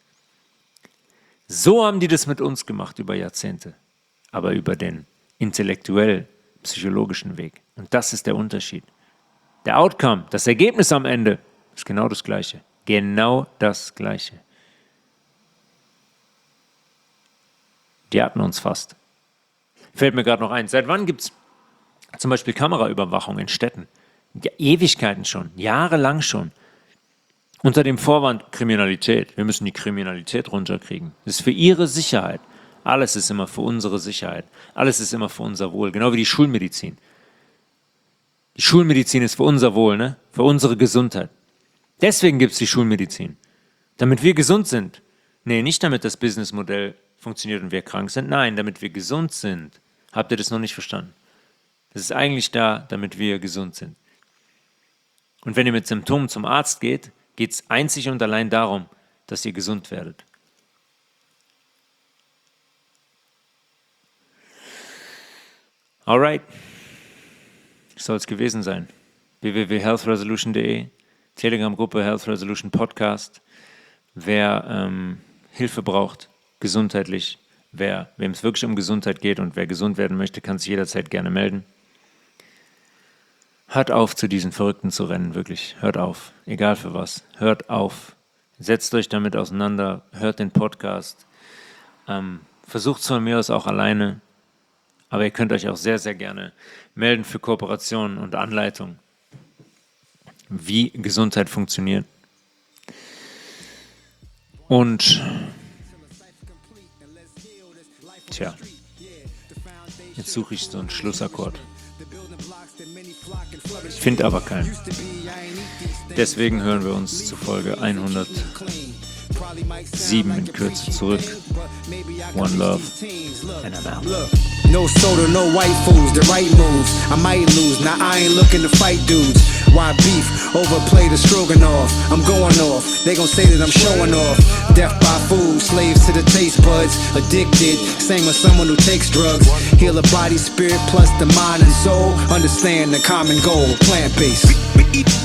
So haben die das mit uns gemacht über Jahrzehnte, aber über den intellektuell-psychologischen Weg. Und das ist der Unterschied. Der Outcome, das Ergebnis am Ende, ist genau das Gleiche. Genau das Gleiche. Die hatten uns fast. Fällt mir gerade noch ein. Seit wann gibt es zum Beispiel Kameraüberwachung in Städten? Ja, Ewigkeiten schon, jahrelang schon. Unter dem Vorwand Kriminalität. Wir müssen die Kriminalität runterkriegen. Das ist für ihre Sicherheit. Alles ist immer für unsere Sicherheit. Alles ist immer für unser Wohl. Genau wie die Schulmedizin. Die Schulmedizin ist für unser Wohl, ne? Für unsere Gesundheit. Deswegen gibt es die Schulmedizin. Damit wir gesund sind. Nee, nicht damit das Businessmodell funktioniert und wir krank sind. Nein, damit wir gesund sind. Habt ihr das noch nicht verstanden? Das ist eigentlich da, damit wir gesund sind. Und wenn ihr mit Symptomen zum Arzt geht es einzig und allein darum, dass ihr gesund werdet. Alright. Soll es gewesen sein. www.healthresolution.de, Telegram-Gruppe Health Resolution Podcast. Wer Hilfe braucht, gesundheitlich, wem es wirklich um Gesundheit geht und wer gesund werden möchte, kann sich jederzeit gerne melden. Hört auf, zu diesen Verrückten zu rennen, wirklich. Hört auf, egal für was. Hört auf. Setzt euch damit auseinander, hört den Podcast. Versucht es von mir aus auch alleine. Aber ihr könnt euch auch sehr, sehr gerne melden für Kooperationen und Anleitungen, wie Gesundheit funktioniert. Und jetzt suche ich so einen Schlussakkord. Ich finde aber keinen. Deswegen hören wir uns zu Folge 107 in Kürze zurück. One love, and I'm out. No soda, no white foods, the right moves. I might lose, now I ain't looking to fight dudes. Why beef? Overplay the stroganoff. I'm going off, they gon' say that I'm showing off. Death by food, slaves to the taste buds. Addicted, same as someone who takes drugs. Heal the body, spirit, plus the mind and soul. Understand the common goal, plant-based.